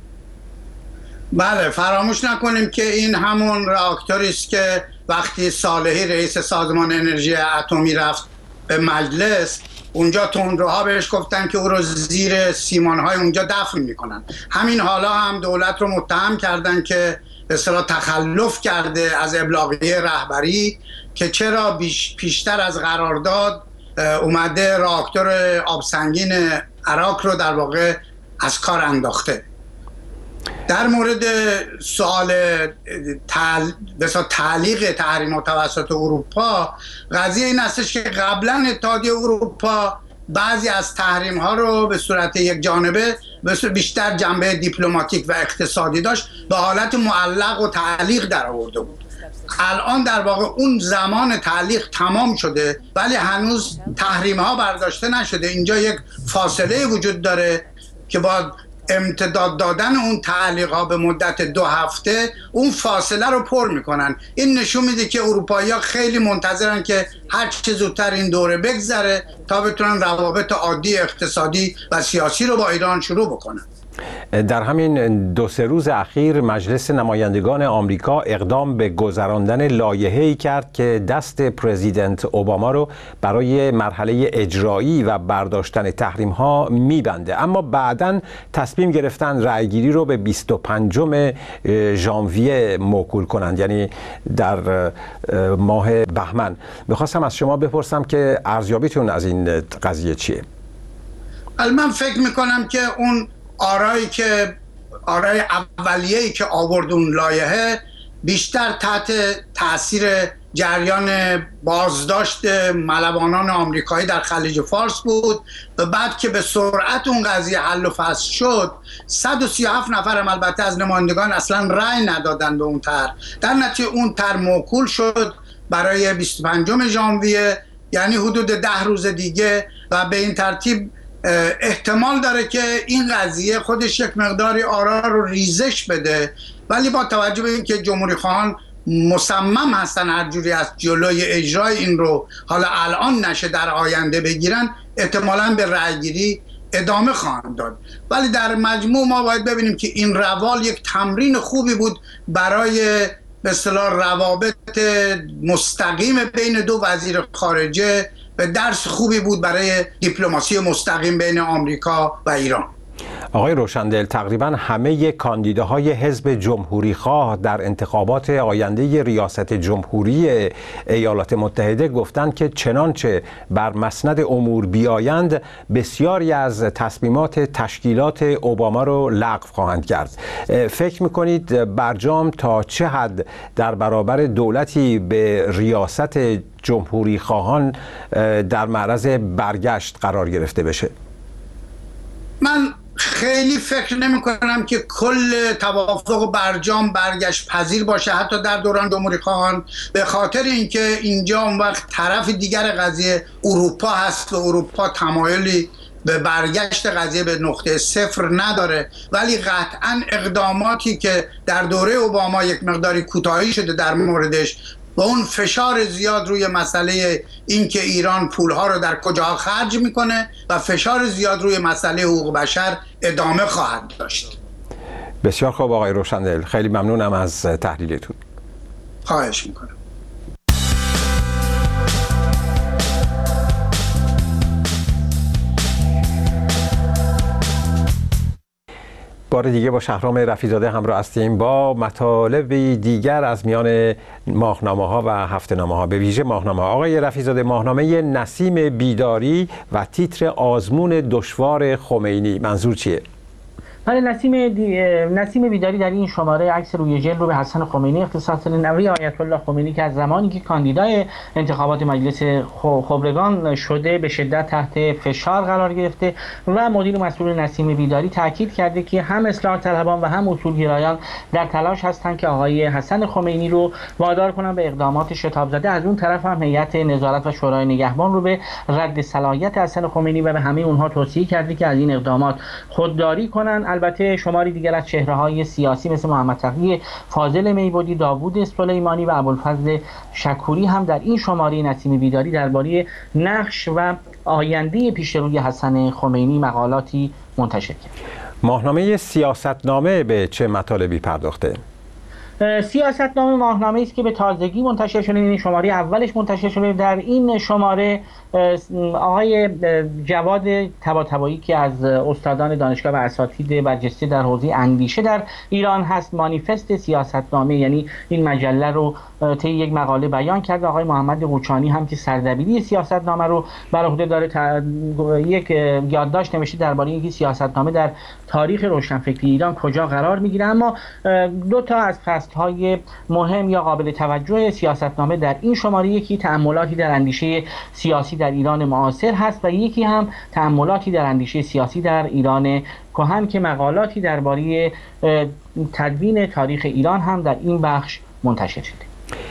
بله، فراموش نکنیم که این همون راکتوری است که وقتی صالحی رئیس سازمان انرژی اتمی رفت به مجلس، اونجا تندروها بهش گفتن که او رو زیر سیمان‌های اونجا دفن میکنن. همین حالا هم دولت رو متهم کردن که به اصطلاح تخلف کرده از ابلاغیه رهبری که چرا بیش پیشتر از قرارداد اومده راکتور آبسنگین عراق رو در واقع از کار انداخته. در مورد سوال تعل... تعلیق تحریم توسط اروپا، قضیه این استش که قبلا اتحادیه اروپا بعضی از تحریم ها رو به صورت یک جانبه بیشتر جنبه دیپلماتیک و اقتصادی داشت، به حالت معلق و تعلیق در آورده بود. الان در واقع اون زمان تعلیق تمام شده ولی هنوز تحریم ها برداشته نشده. اینجا یک فاصله وجود داره که با امتداد دادن اون تعلیق‌ها به مدت دو هفته اون فاصله رو پر میکنن. این نشون میده که اروپایی‌ها خیلی منتظرن که هر چه زودتر این دوره بگذره تا بتونن روابط عادی اقتصادی و سیاسی رو با ایران شروع بکنن. در همین دو سه روز اخیر مجلس نمایندگان آمریکا اقدام به گذراندن لایحه‌ای کرد که دست پرزیدنت اوباما رو برای مرحله اجرایی و برداشتن تحریم‌ها میبنده، اما بعداً تصمیم گرفتن رأیگیری رو به بیست و پنجم ژانویه موکول کنند، یعنی در ماه بهمن. میخواستم از شما بپرسم که ارزیابیتون از این قضیه چیه؟ من فکر میکنم که اون آرایی که آرای اولیه‌ای که آورد اون لایحه بیشتر تحت تاثیر جریان بازداشت ملوانان آمریکایی در خلیج فارس بود و بعد که به سرعت اون قضیه حل و فصل شد، صد و سی و هفت نفرم البته از نمایندگان اصلا رأی ندادن به اون طرح. در نتیجه اون طرح موکول شد برای بیست و پنجم ژانویه، یعنی حدود ده روز دیگه، و به این ترتیب احتمال داره که این قضیه خودش یک مقداری آرا رو ریزش بده، ولی با توجه به اینکه جمهوری خواهان مصمم هستن هر جوری از جلوی اجرای این رو حالا الان نشه در آینده بگیرن، احتمالاً به رأیگیری ادامه خواهند داد. ولی در مجموع ما باید ببینیم که این روال یک تمرین خوبی بود برای به اصطلاح روابط مستقیم بین دو وزیر خارجه و درس خوبی بود برای دیپلماسی مستقیم بین آمریکا و ایران. آقای روشندل، تقریبا همه کاندیداهای حزب جمهوری خواه در انتخابات آینده ریاست جمهوری ایالات متحده گفتند که چنانچه بر مسند امور بیایند بسیاری از تصمیمات تشکیلات اوباما رو لغو خواهند کرد. فکر میکنید برجام تا چه حد در برابر دولتی به ریاست جمهوری خواهان در معرض برگشت قرار گرفته بشه؟ من خیلی فکر نمی کنم که کل توافق برجام برگشت پذیر باشه، حتی در دوران جمهوری خواهان، به خاطر اینکه اینجا اون وقت طرف دیگر قضیه اروپا هست و اروپا تمایلی به برگشت قضیه به نقطه صفر نداره. ولی قطعا اقداماتی که در دوره اوباما یک مقداری کوتاهی شده در موردش و اون فشار زیاد روی مسئله اینکه ایران پولها رو در کجا خرج میکنه و فشار زیاد روی مسئله حقوق بشر ادامه خواهد داشت. بسیار خوب آقای روشندل، خیلی ممنونم از تحلیلتون. خواهش میکنم. بار دیگه با شهرام رفیع‌زاده همراه هستیم با مطالبی دیگر از میان ماهنامه‌ها و هفته‌نامه‌ها، به ویژه ماهنامه. آقای رفیع‌زاده، ماهنامه نسیم بیداری و تیتر آزمون دشوار خمینی منظور چیه؟ بله، نسیم دی... نسیم بیداری در این شماره عکس روی جلد رو به حسن خمینی اختصاص داده، نوه آیت الله خمینی که از زمانی که کاندیدای انتخابات مجلس خبرگان شده به شدت تحت فشار قرار گرفته و مدیر مسئول نسیم بیداری تاکید کرده که هم اصلاح طلبان و هم اصولگرایان در تلاش هستند که آقای حسن خمینی رو وادار کنن به اقدامات شتاب زده. از اون طرف هم هیئت نظارت و شورای نگهبان رو به رد صلاحیت حسن خمینی و به همه اونها توصیه کرده که از این اقدامات خودداری کنن. البته شماری دیگر از چهره‌های سیاسی مثل محمد تقی فاضل میبودی، داوود سلیمانی و ابوالفضل شکوری هم در این شماره نسیم بیداری درباره نقش و آینده پیشروی حسن خمینی مقالاتی منتشر کرد. ماهنامه سیاستنامه به چه مطالبی پرداخته؟ سیاستنامه ماهنامه است که به تازگی منتشر شده، این شماره اولش منتشر شده. در این شماره آقای جواد طباطبایی که از استادان دانشگاه و اساتید برجسته در حوزه اندیشه در ایران هست، مانیفست سیاستنامه یعنی این مجله رو طی یک مقاله بیان کرده. آقای محمد قوچانی هم که سردبیری سیاستنامه رو بر عهده داره تا... یک یادداشت نوشته درباره اینکه سیاستنامه در تاریخ روشنفکری ایران کجا قرار میگیره. اما دو تا از فصل‌های مهم یا قابل توجه سیاستنامه در این شماره، یکی تأملاتی در اندیشه سیاسی در ایران معاصر هست و یکی هم تأملاتی در اندیشه سیاسی در ایران کهن که مقالاتی درباره تدوین تاریخ ایران هم در این بخش منتشر شده.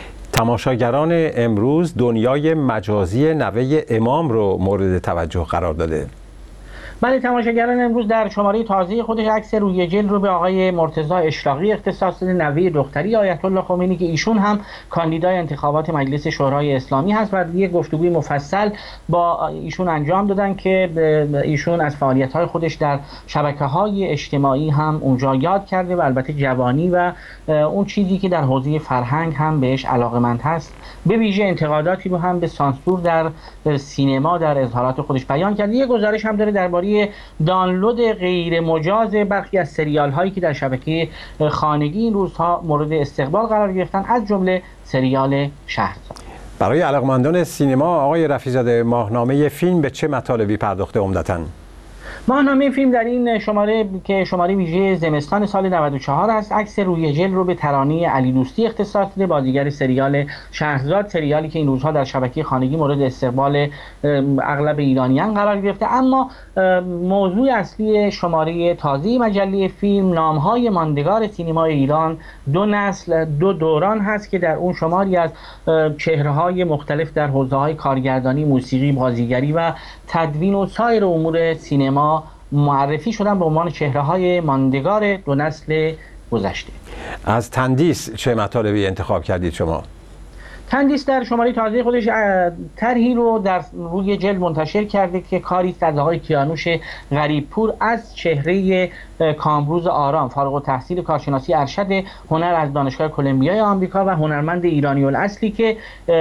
تماشاگران امروز دنیای مجازی نوه امام رو مورد توجه قرار داده. بله، تماشاگران امروز در شماره تازه خودش عکس روی جلد رو به آقای مرتضی اشراقی اختصاص داده، نوه دختری آیت الله خمینی که ایشون هم کاندیدای انتخابات مجلس شورای اسلامی هست و یک گفتگوی مفصل با ایشون انجام دادن که ایشون از فعالیت‌های خودش در شبکه‌های اجتماعی هم اونجا یاد کرده و البته جوانی و اون چیزی که در حوزه فرهنگ هم بهش علاقه‌مند هست، به ویژه انتقاداتی رو هم به سانسور در سینما در اظهارات خودش بیان کرده. یک گزارش هم داره درباره دانلود غیر مجاز برخی از سریال هایی که در شبکه خانگی این روزها مورد استقبال قرار گرفتن، از جمله سریال شهرزاد. برای علاقمندان سینما آقای رفیع‌زاده، ماهنامه فیلم به چه مطالبی پرداخته عمدتاً؟ ماهنامه فیلم در این شماره که شماره ویژه زمستان سال نود و چهار است، عکس روی جلد رو به ترانه علی دوستی اختصاص داده، بازیگر سریال شهرزاد، سریالی که این روزها در شبکه خانگی مورد استقبال اغلب ایرانیان قرار گرفته. اما موضوع اصلی شماره تازه مجله فیلم نام‌های ماندگار سینمای ایران، دو نسل دو دوران هست که در اون شماری از چهره‌های مختلف در حوزه‌های کارگردانی، موسیقی، بازیگری و تدوین و سایر امور سینما معرفی شدن به عنوان چهره‌های ماندگار دو نسل گذشته. از تندیس چه مطالبی انتخاب کردید شما؟ تندیس در شماره تازه خودش طرحی رو در روی جلد منتشر کرده که کاری است از آقای کیانوش غریبپور از چهره کامروز آرام، فارغ التحصیل کارشناسی ارشد هنر از دانشگاه کلمبیای آمریکا و هنرمند ایرانی الاصلی که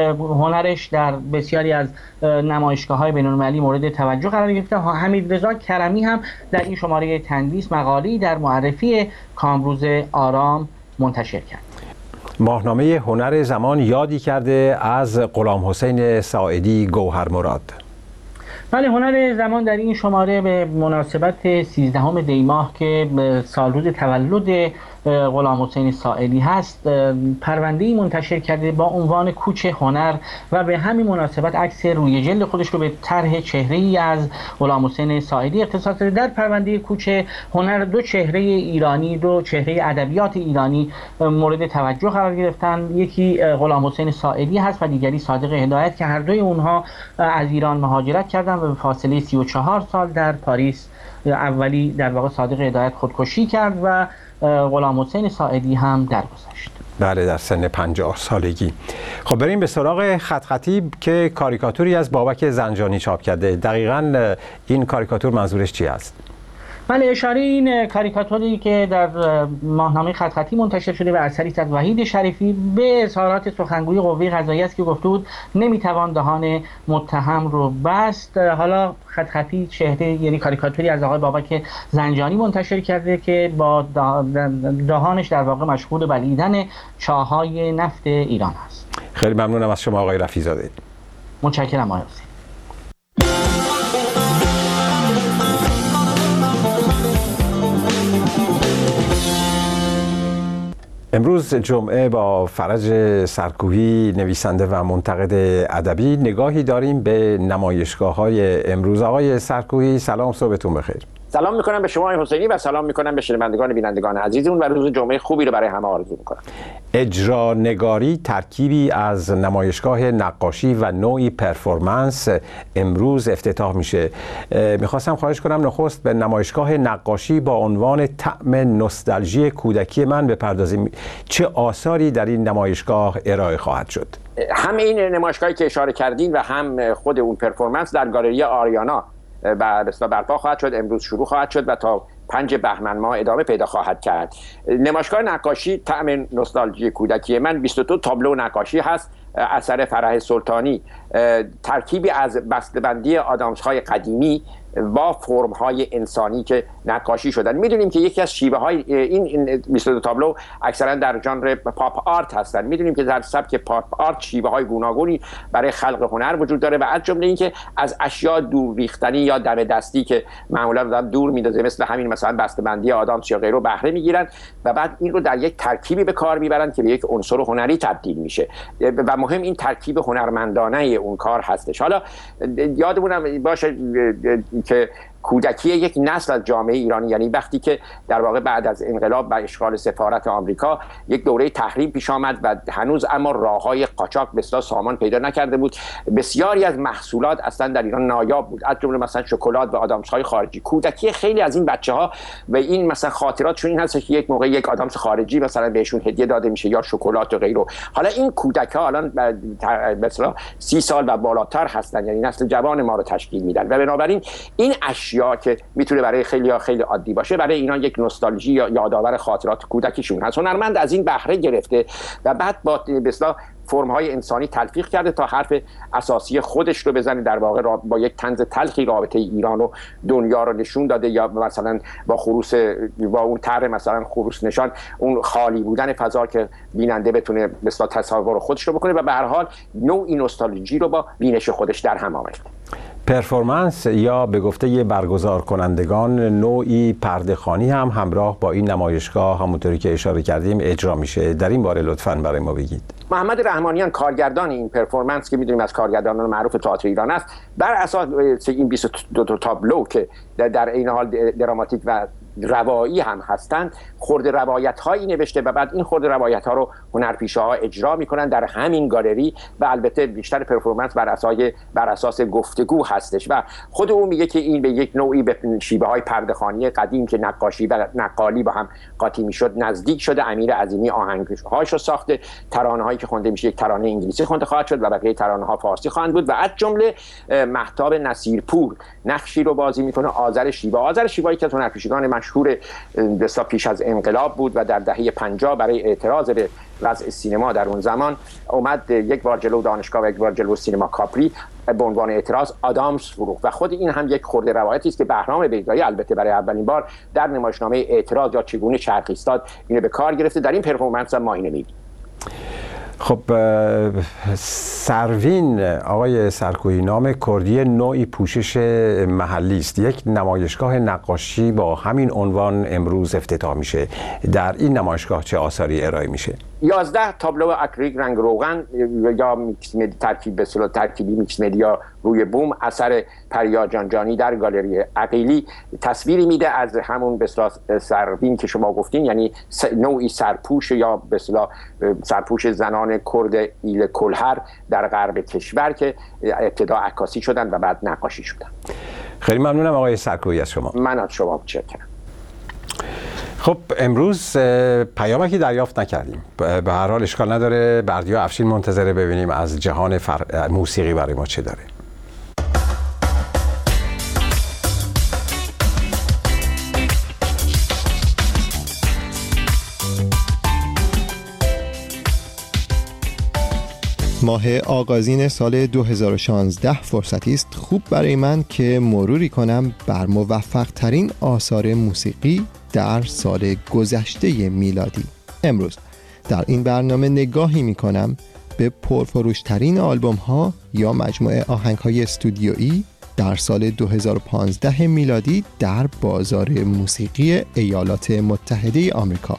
هنرش در بسیاری از نمایشگاه‌های بین‌المللی مورد توجه قرار گرفته. حمیدرضا کرمی هم در این شماره تندیس مقاله‌ای در معرفی کامروز آرام منتشر کرد. ماهنامه هنر زمان یادی کرده از غلام حسین ساعدی گوهر مراد. بله، هنر زمان در این شماره به مناسبت سیزدهم دی ماه که سالروز تولد غلام حسین ساعدی هست، پرونده‌ای منتشر کرده با عنوان کوچه هنر و به همین مناسبت عکس روی جلد خودش رو به طرح چهره‌ای از غلام حسین ساعدی اختصاص داده. در پرونده کوچه هنر دو چهره ایرانی، دو چهره ادبیات ایرانی مورد توجه قرار گرفتن. یکی غلام حسین ساعدی هست و دیگری صادق هدایت که هر دوی اونها از ایران مهاجرت کردن و به فاصله سی و چهار سال در پاریس، اولی در واقع صادق هدایت خودکشی کرد و غلام حسین ساعدی هم درگذشت. بله، در سن پنجاه سالگی. خب بریم به سراغ خط خطی که کاریکاتوری از بابک زنجانی چاپ کرده. دقیقاً این کاریکاتور منظورش چی است؟ بله، اشاره این کاریکاتوری که در ماهنامه خط خطی منتشر شده و اثری از وحید شریفی به اظهارات سخنگوی قوه قضاییه است که گفته بود نمیتوان دهان متهم رو بست. حالا خط خطی چهره یعنی کاریکاتوری از آقای بابک زنجانی منتشر کرده که با دهانش در واقع مشغول بلیدن چاهای نفت ایران است. خیلی ممنونم از شما آقای رفیع‌زاده. متشکرم آقای حسینی. امروز جمعه با فرج سرکوهی، نویسنده و منتقد ادبی، نگاهی داریم به نمایشگاه‌های امروز. آقای سرکوهی سلام، صبحتون بخیر. سلام میکنم به شما آقای حسینی و سلام میکنم به شنوندگان بینندگان عزیزمون و روز جمعه خوبی رو برای همه آرزو میکنم. اجرانگاری ترکیبی از نمایشگاه نقاشی و نوعی پرفورمنس امروز افتتاح میشه. میخواستم خواهش کنم نخست به نمایشگاه نقاشی با عنوان طعم نوستالژی کودکی من بپردازیم. چه آثاری در این نمایشگاه ارائه خواهد شد؟ هم این نمایشگاهی که اشاره کردین و هم خود اون پرفورمنس در گالری آریانا و بسیار برپا خواهد شد. امروز شروع خواهد شد و تا پنج بهمن ماه ادامه پیدا خواهد کرد. نمایشگاه نقاشی طعم نوستالژی کودکی من بیست و دو تابلو نقاشی هست اثر فرح سلطانی، ترکیبی از بسته‌بندی آدامس‌های قدیمی با فرم‌های انسانی که نقاشی شدن. میدونیم که یکی از شیوه‌های این بیست و دو تابلو اکثرا در ژانر پاپ آرت هستن. میدونیم که در سبک پاپ آرت شیوه‌های گوناگونی برای خلق هنر وجود داره و از جمله اینکه از اشیاء دور ریختنی یا دم دستی که معمولا دور میندازه مثل همین مثلا بسته‌بندی آدامس یا غیره بهره میگیرن و بعد این رو در یک ترکیبی به کار میبرن که به یک عنصر هنری تبدیل میشه و مهم این ترکیب هنرمندانه اون کار هستش. حالا یادمونم باشه که کودکی یک نسل از جامعه ایرانی، یعنی وقتی که در واقع بعد از انقلاب و اشغال سفارت آمریکا یک دوره تحریم پیش آمد و هنوز اما راههای قاچاق بسیار سامان پیدا نکرده بود، بسیاری از محصولات اصلا در ایران نایاب بود، از جمله مثلا شکلات و آدامس‌های خارجی. کودکی خیلی از این بچه‌ها و این مثلا خاطراتشون این هست که یک موقع یک آدامس خارجی مثلا بهشون هدیه داده میشه یا شکلات و غیره. حالا این کودک‌ها الان مثلا سی سال و بالاتر هستن، یعنی نسل جوان ما رو تشکیل میدن و بنابراین این اشیا که میتونه برای خیلی خیلی عادی باشه برای اینا یک نوستالژی یا یادآور خاطرات کودکیشون هست. هنرمند از این بهره گرفته و بعد با به اصطلاح فرم‌های انسانی تلفیق کرده تا حرف اساسی خودش رو بزنه. در واقع با یک طنز تلخی رابطه ایران و دنیا رو نشون داده یا مثلا با خروس با اون طرح مثلا خروس نشان اون خالی بودن فضا که بیننده بتونه مثلا تصور خودش رو بکنه و به هر حال نوعی نوستالژی رو با بینش خودش در هم آورده. پرفورمنس یا به گفته برگزار کنندگان نوعی پرده‌خوانی هم همراه با این نمایشگاه همونطوری که اشاره کردیم اجرا میشه. در این باره لطفاً برای ما بگید. محمد رحمانیان کارگردان این پرفورمنس که میدونیم از کارگردانان معروف تئاتر ایران است، بر اساس این بیست و دو تابلو که در این حال دراماتیک و روایی هم هستند خرد روایت هایی نوشته و بعد این خرد روایت ها رو هنرپیشه ها اجرا میکنن در همین گالری و البته بیشتر پرفورمنس بر اساس بر اساس گفتگو هستش و خود او میگه که این به یک نوعی به شیوه های پرده‌خوانی قدیم که نقاشی و نقالی با هم قاطی میشد نزدیک شده. امیر عظیمی آهنگهاش رو ساخته، ترانه هایی که خونده میشه یک ترانه انگلیسی خوانده خواهد شد و بقیه ترانه ها فارسی خواهند بود و از جمله مهتاب نصیرپور نقشی رو بازی میکنه آذر شیوا. آذر شیوایی که هنرپیشگان مشهور بسا پیش از انقلاب بود و در دهه پنجاه برای اعتراض به وضع سینما در اون زمان اومد یک بار جلو دانشگاه و یک بار جلو سینما کاپری به عنوان اعتراض آدامس فروخت و خود این هم یک خرده روایتی است که بهرام بیضایی البته برای اولین بار در نمایشنامه اعتراض یا چگونه چرخ ایستاد اینو به کار گرفته. در این پرفورمنس هم ما اینو می‌بینیم. خب سروین آقای سرکوهی نام کردی نوعی پوشش محلی است. یک نمایشگاه نقاشی با همین عنوان امروز افتتاح میشه. در این نمایشگاه چه آثاری ارائه میشه؟ یازده تابلو اکریلیک رنگ روغن یا میکس مدیا ترکیب بسیار ترکیبی میکس مدیا روی بوم اثر پریا جانجانی در گالری عقیلی تصویری میده از همون بسیار سروین که شما گفتین، یعنی نوعی سرپوش یا بسیار سرپوش زنان کرد ایل کلهر در غرب کشور که ابتدا عکاسی شدن و بعد نقاشی شدن. خیلی ممنونم آقای سرکوهی از شما. من از شما متشکرم. خب امروز پیامکی دریافت نکردیم. به هر حال اشکال نداره، بردیا افشین منتظره ببینیم از جهان فر... موسیقی برای ما چه داره. ماه آغازین سال دو هزار و شانزده فرصتی است خوب برای من که مروری کنم بر موفق ترین آثار موسیقی در سال گذشته میلادی. امروز در این برنامه نگاهی می کنم به پرفروش ترین آلبوم ها یا مجموعه آهنگ های استودیویی در سال دو هزار و پانزده میلادی در بازار موسیقی ایالات متحده آمریکا.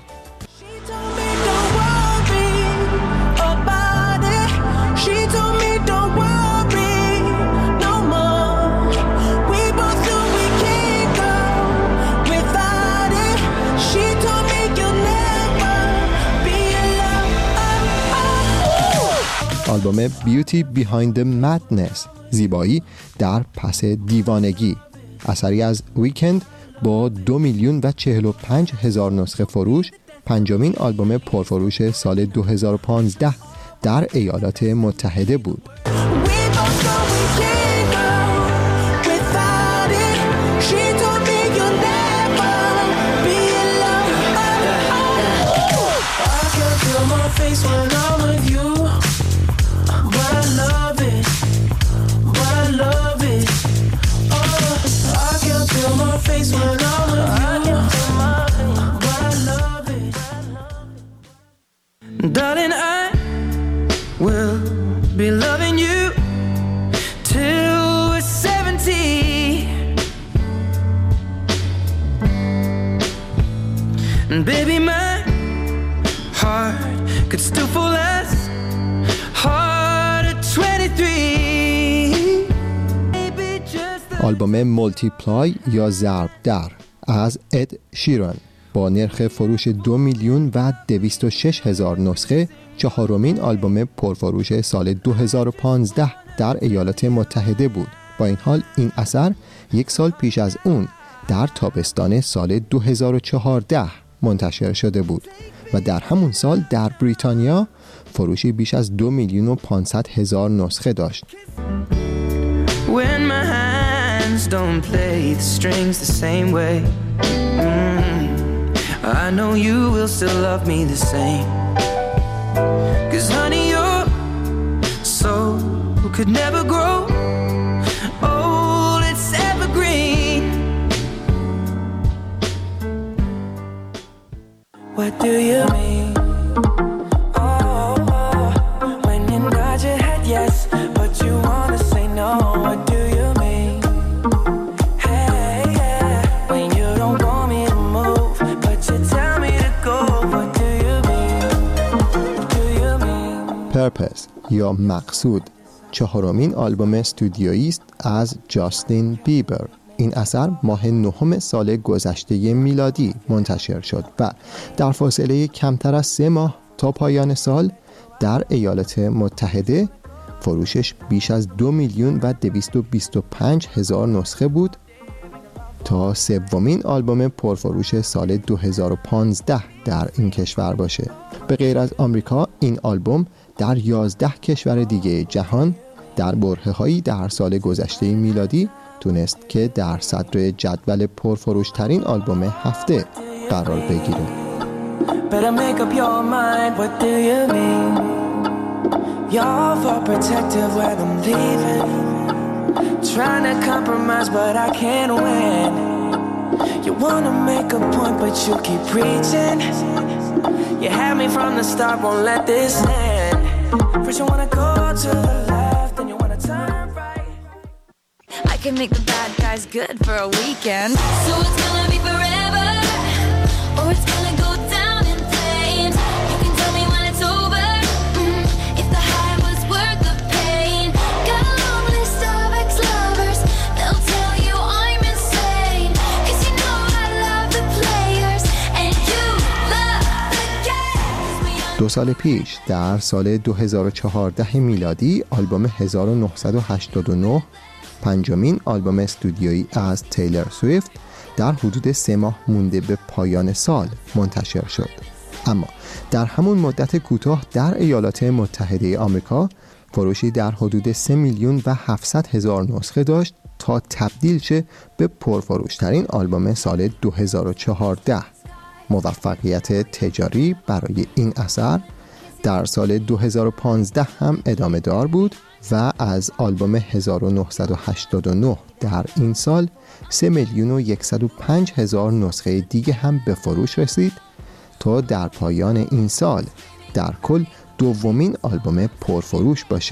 آلبوم Beauty Behind the Madness، زیبایی در پس دیوانگی، اثری از ویکند با دو میلیون و چهل و پنج هزار نسخه فروش، پنجمین آلبوم پرفروش سال دو هزار و پانزده در ایالات متحده بود. Darling, I will be loving you till we're seventy. And baby, my heart could still fall as hard at twenty-three. آلبوم مولتیپلای یا ضرب در از اد شیران با نرخ فروش دو میلیون و دویست و شش هزار نسخه، چهارمین آلبوم پرفروش سال دو هزار و پانزده در ایالات متحده بود. با این حال این اثر یک سال پیش از اون در تابستان سال دو هزار و چهارده منتشر شده بود و در همون سال در بریتانیا فروشی بیش از دو میلیون و پانصد هزار نسخه داشت. When my hands don't play the strings the same way, mm, I know you will still love me the same. 'Cause honey, your soul could never grow old, it's evergreen. What do you mean? Oh, oh, when you nod your head yes, but you wanna say no. What do you mean? Hey, yeah, when you don't want me to move, but you tell me to go. What do you mean? What do you mean? Purpose یا مقصود چهارمین آلبوم استودیویی است از جاستین بیبر. این اثر ماه نهم سال گذشته میلادی منتشر شد و در فاصله کمتر از سه ماه تا پایان سال در ایالات متحده فروشش بیش از دو میلیون و دویست و بیست و پنج هزار نسخه بود تا سومین آلبوم پرفروش سال دو هزار و پانزده در این کشور باشه. به غیر از آمریکا این آلبوم در یازده کشور دیگه جهان در برهه‌هایی در سال گذشته میلادی تونست که در صدر جدول پرفروش ترین آلبوم هفته قرار بگیره. Better make up your mind, what do you mean? You're for protective when I'm leaving, trying to compromise but I can't win. You wanna make a point but you keep preaching. You had me from the start, won't let this end. First you wanna go to the left, then you wanna turn right. I can make the bad guys good for a weekend. So it's gonna be forever, or it's gonna go down in flames. You can tell me when it's over, mm, if the high was worth the pain. Got a long list of ex-lovers, they'll tell you I'm insane. 'Cause you know I love the players, and you love the games. دو سال پیش در سال دو هزار و چهارده میلادی آلبوم هزار و نهصد و هشتاد و نه، پنجمین آلبوم استودیویی از تیلر سویفت، در حدود سه ماه مونده به پایان سال منتشر شد. اما در همون مدت کوتاه در ایالات متحده آمریکا فروشی در حدود سه میلیون و هفتصد هزار نسخه داشت تا تبدیل شه به پرفروشترین آلبوم سال دو هزار و چهارده. موفقیت تجاری برای این اثر در سال دو هزار و پانزده هم ادامه دار بود و از آلبوم هزار و نهصد و هشتاد و نه در این سال سه میلیون و صد و پنج هزار نسخه دیگه هم به فروش رسید تا در پایان این سال در کل دومین آلبوم پرفروش باشه.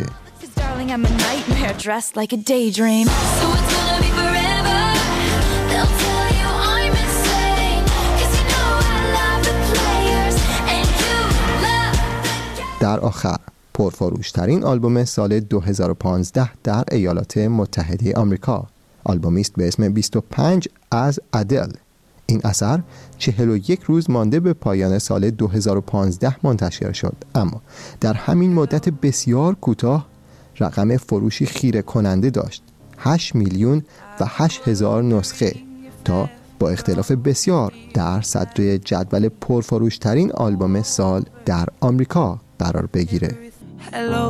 در آخر پرفروشترین آلبوم سال دو هزار و پانزده در ایالات متحده آمریکا، آلبومی است به اسم بیست و پنج از ادل. این اثر چهل و یک روز مانده به پایان سال دو هزار و پانزده منتشر شد، اما در همین مدت بسیار کوتاه رقم فروشی خیره کننده داشت، هشت میلیون و هشت هزار نسخه، تا با اختلاف بسیار در صدر جدول پرفروشترین آلبوم سال در آمریکا قرار بگیره. Hello,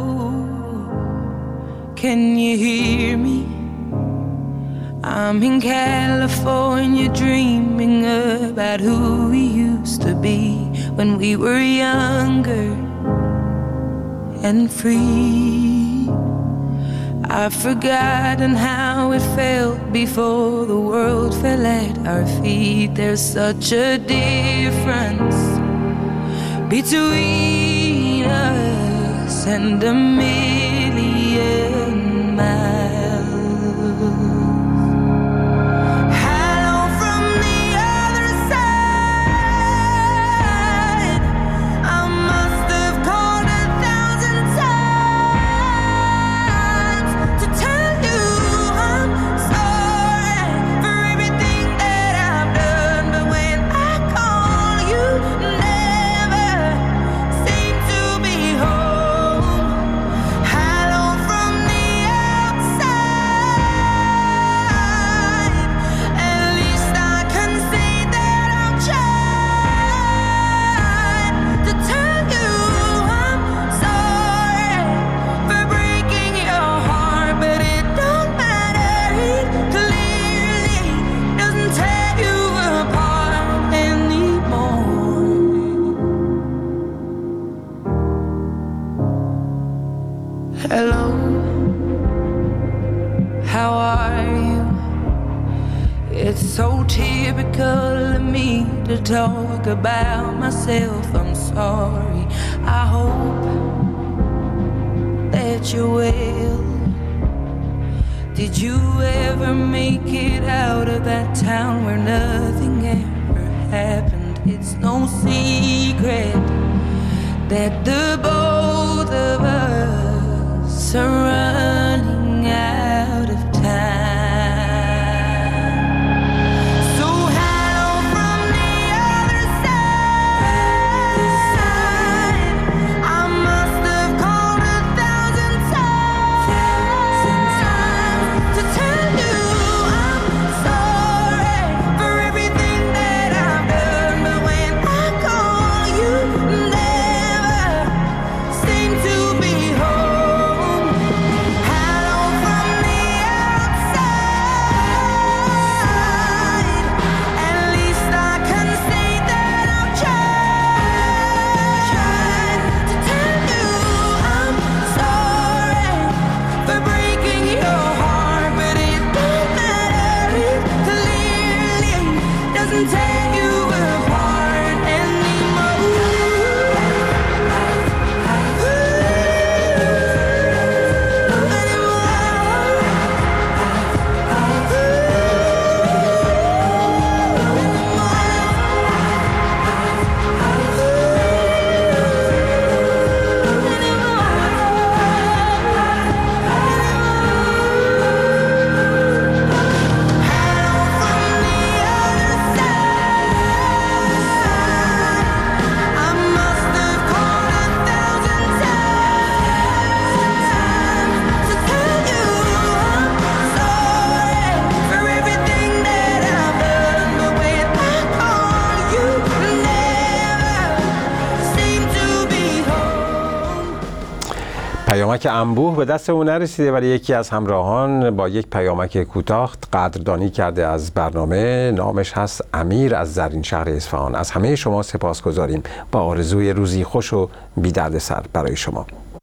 can you hear me? I'm in California dreaming about who we used to be when we were younger and free. I've forgotten how it felt before the world fell at our feet. There's such a difference between us and a million miles. Hello from the other side. I must have called a thousand times to tell you I'm sorry for everything that I've done, but when I call you, never seem to be home. Hello from the outside. At least I can say that I've tried to tell you I'm sorry for breaking your heart, but it don't matter. It clearly doesn't tear you apart anymore. Hello, how are you? It's so typical of me to talk about myself. I'm sorry. I hope that you're well. Did you ever make it out of that town where nothing ever happened? It's no secret that the both of us are running out of time. So hello from the other side. I must have called a thousand times to tell you I'm sorry for everything that I've done, but when I call you, never seem to be home. پیامک انبوه به دست او نرسیده، ولی یکی از همراهان با یک پیامک کوتاه قدردانی کرده از برنامه. نامش هست امیر از زرین شهر اصفهان. از همه شما سپاسگزاریم، با آرزوی روزی خوش و بی دردسر برای شما.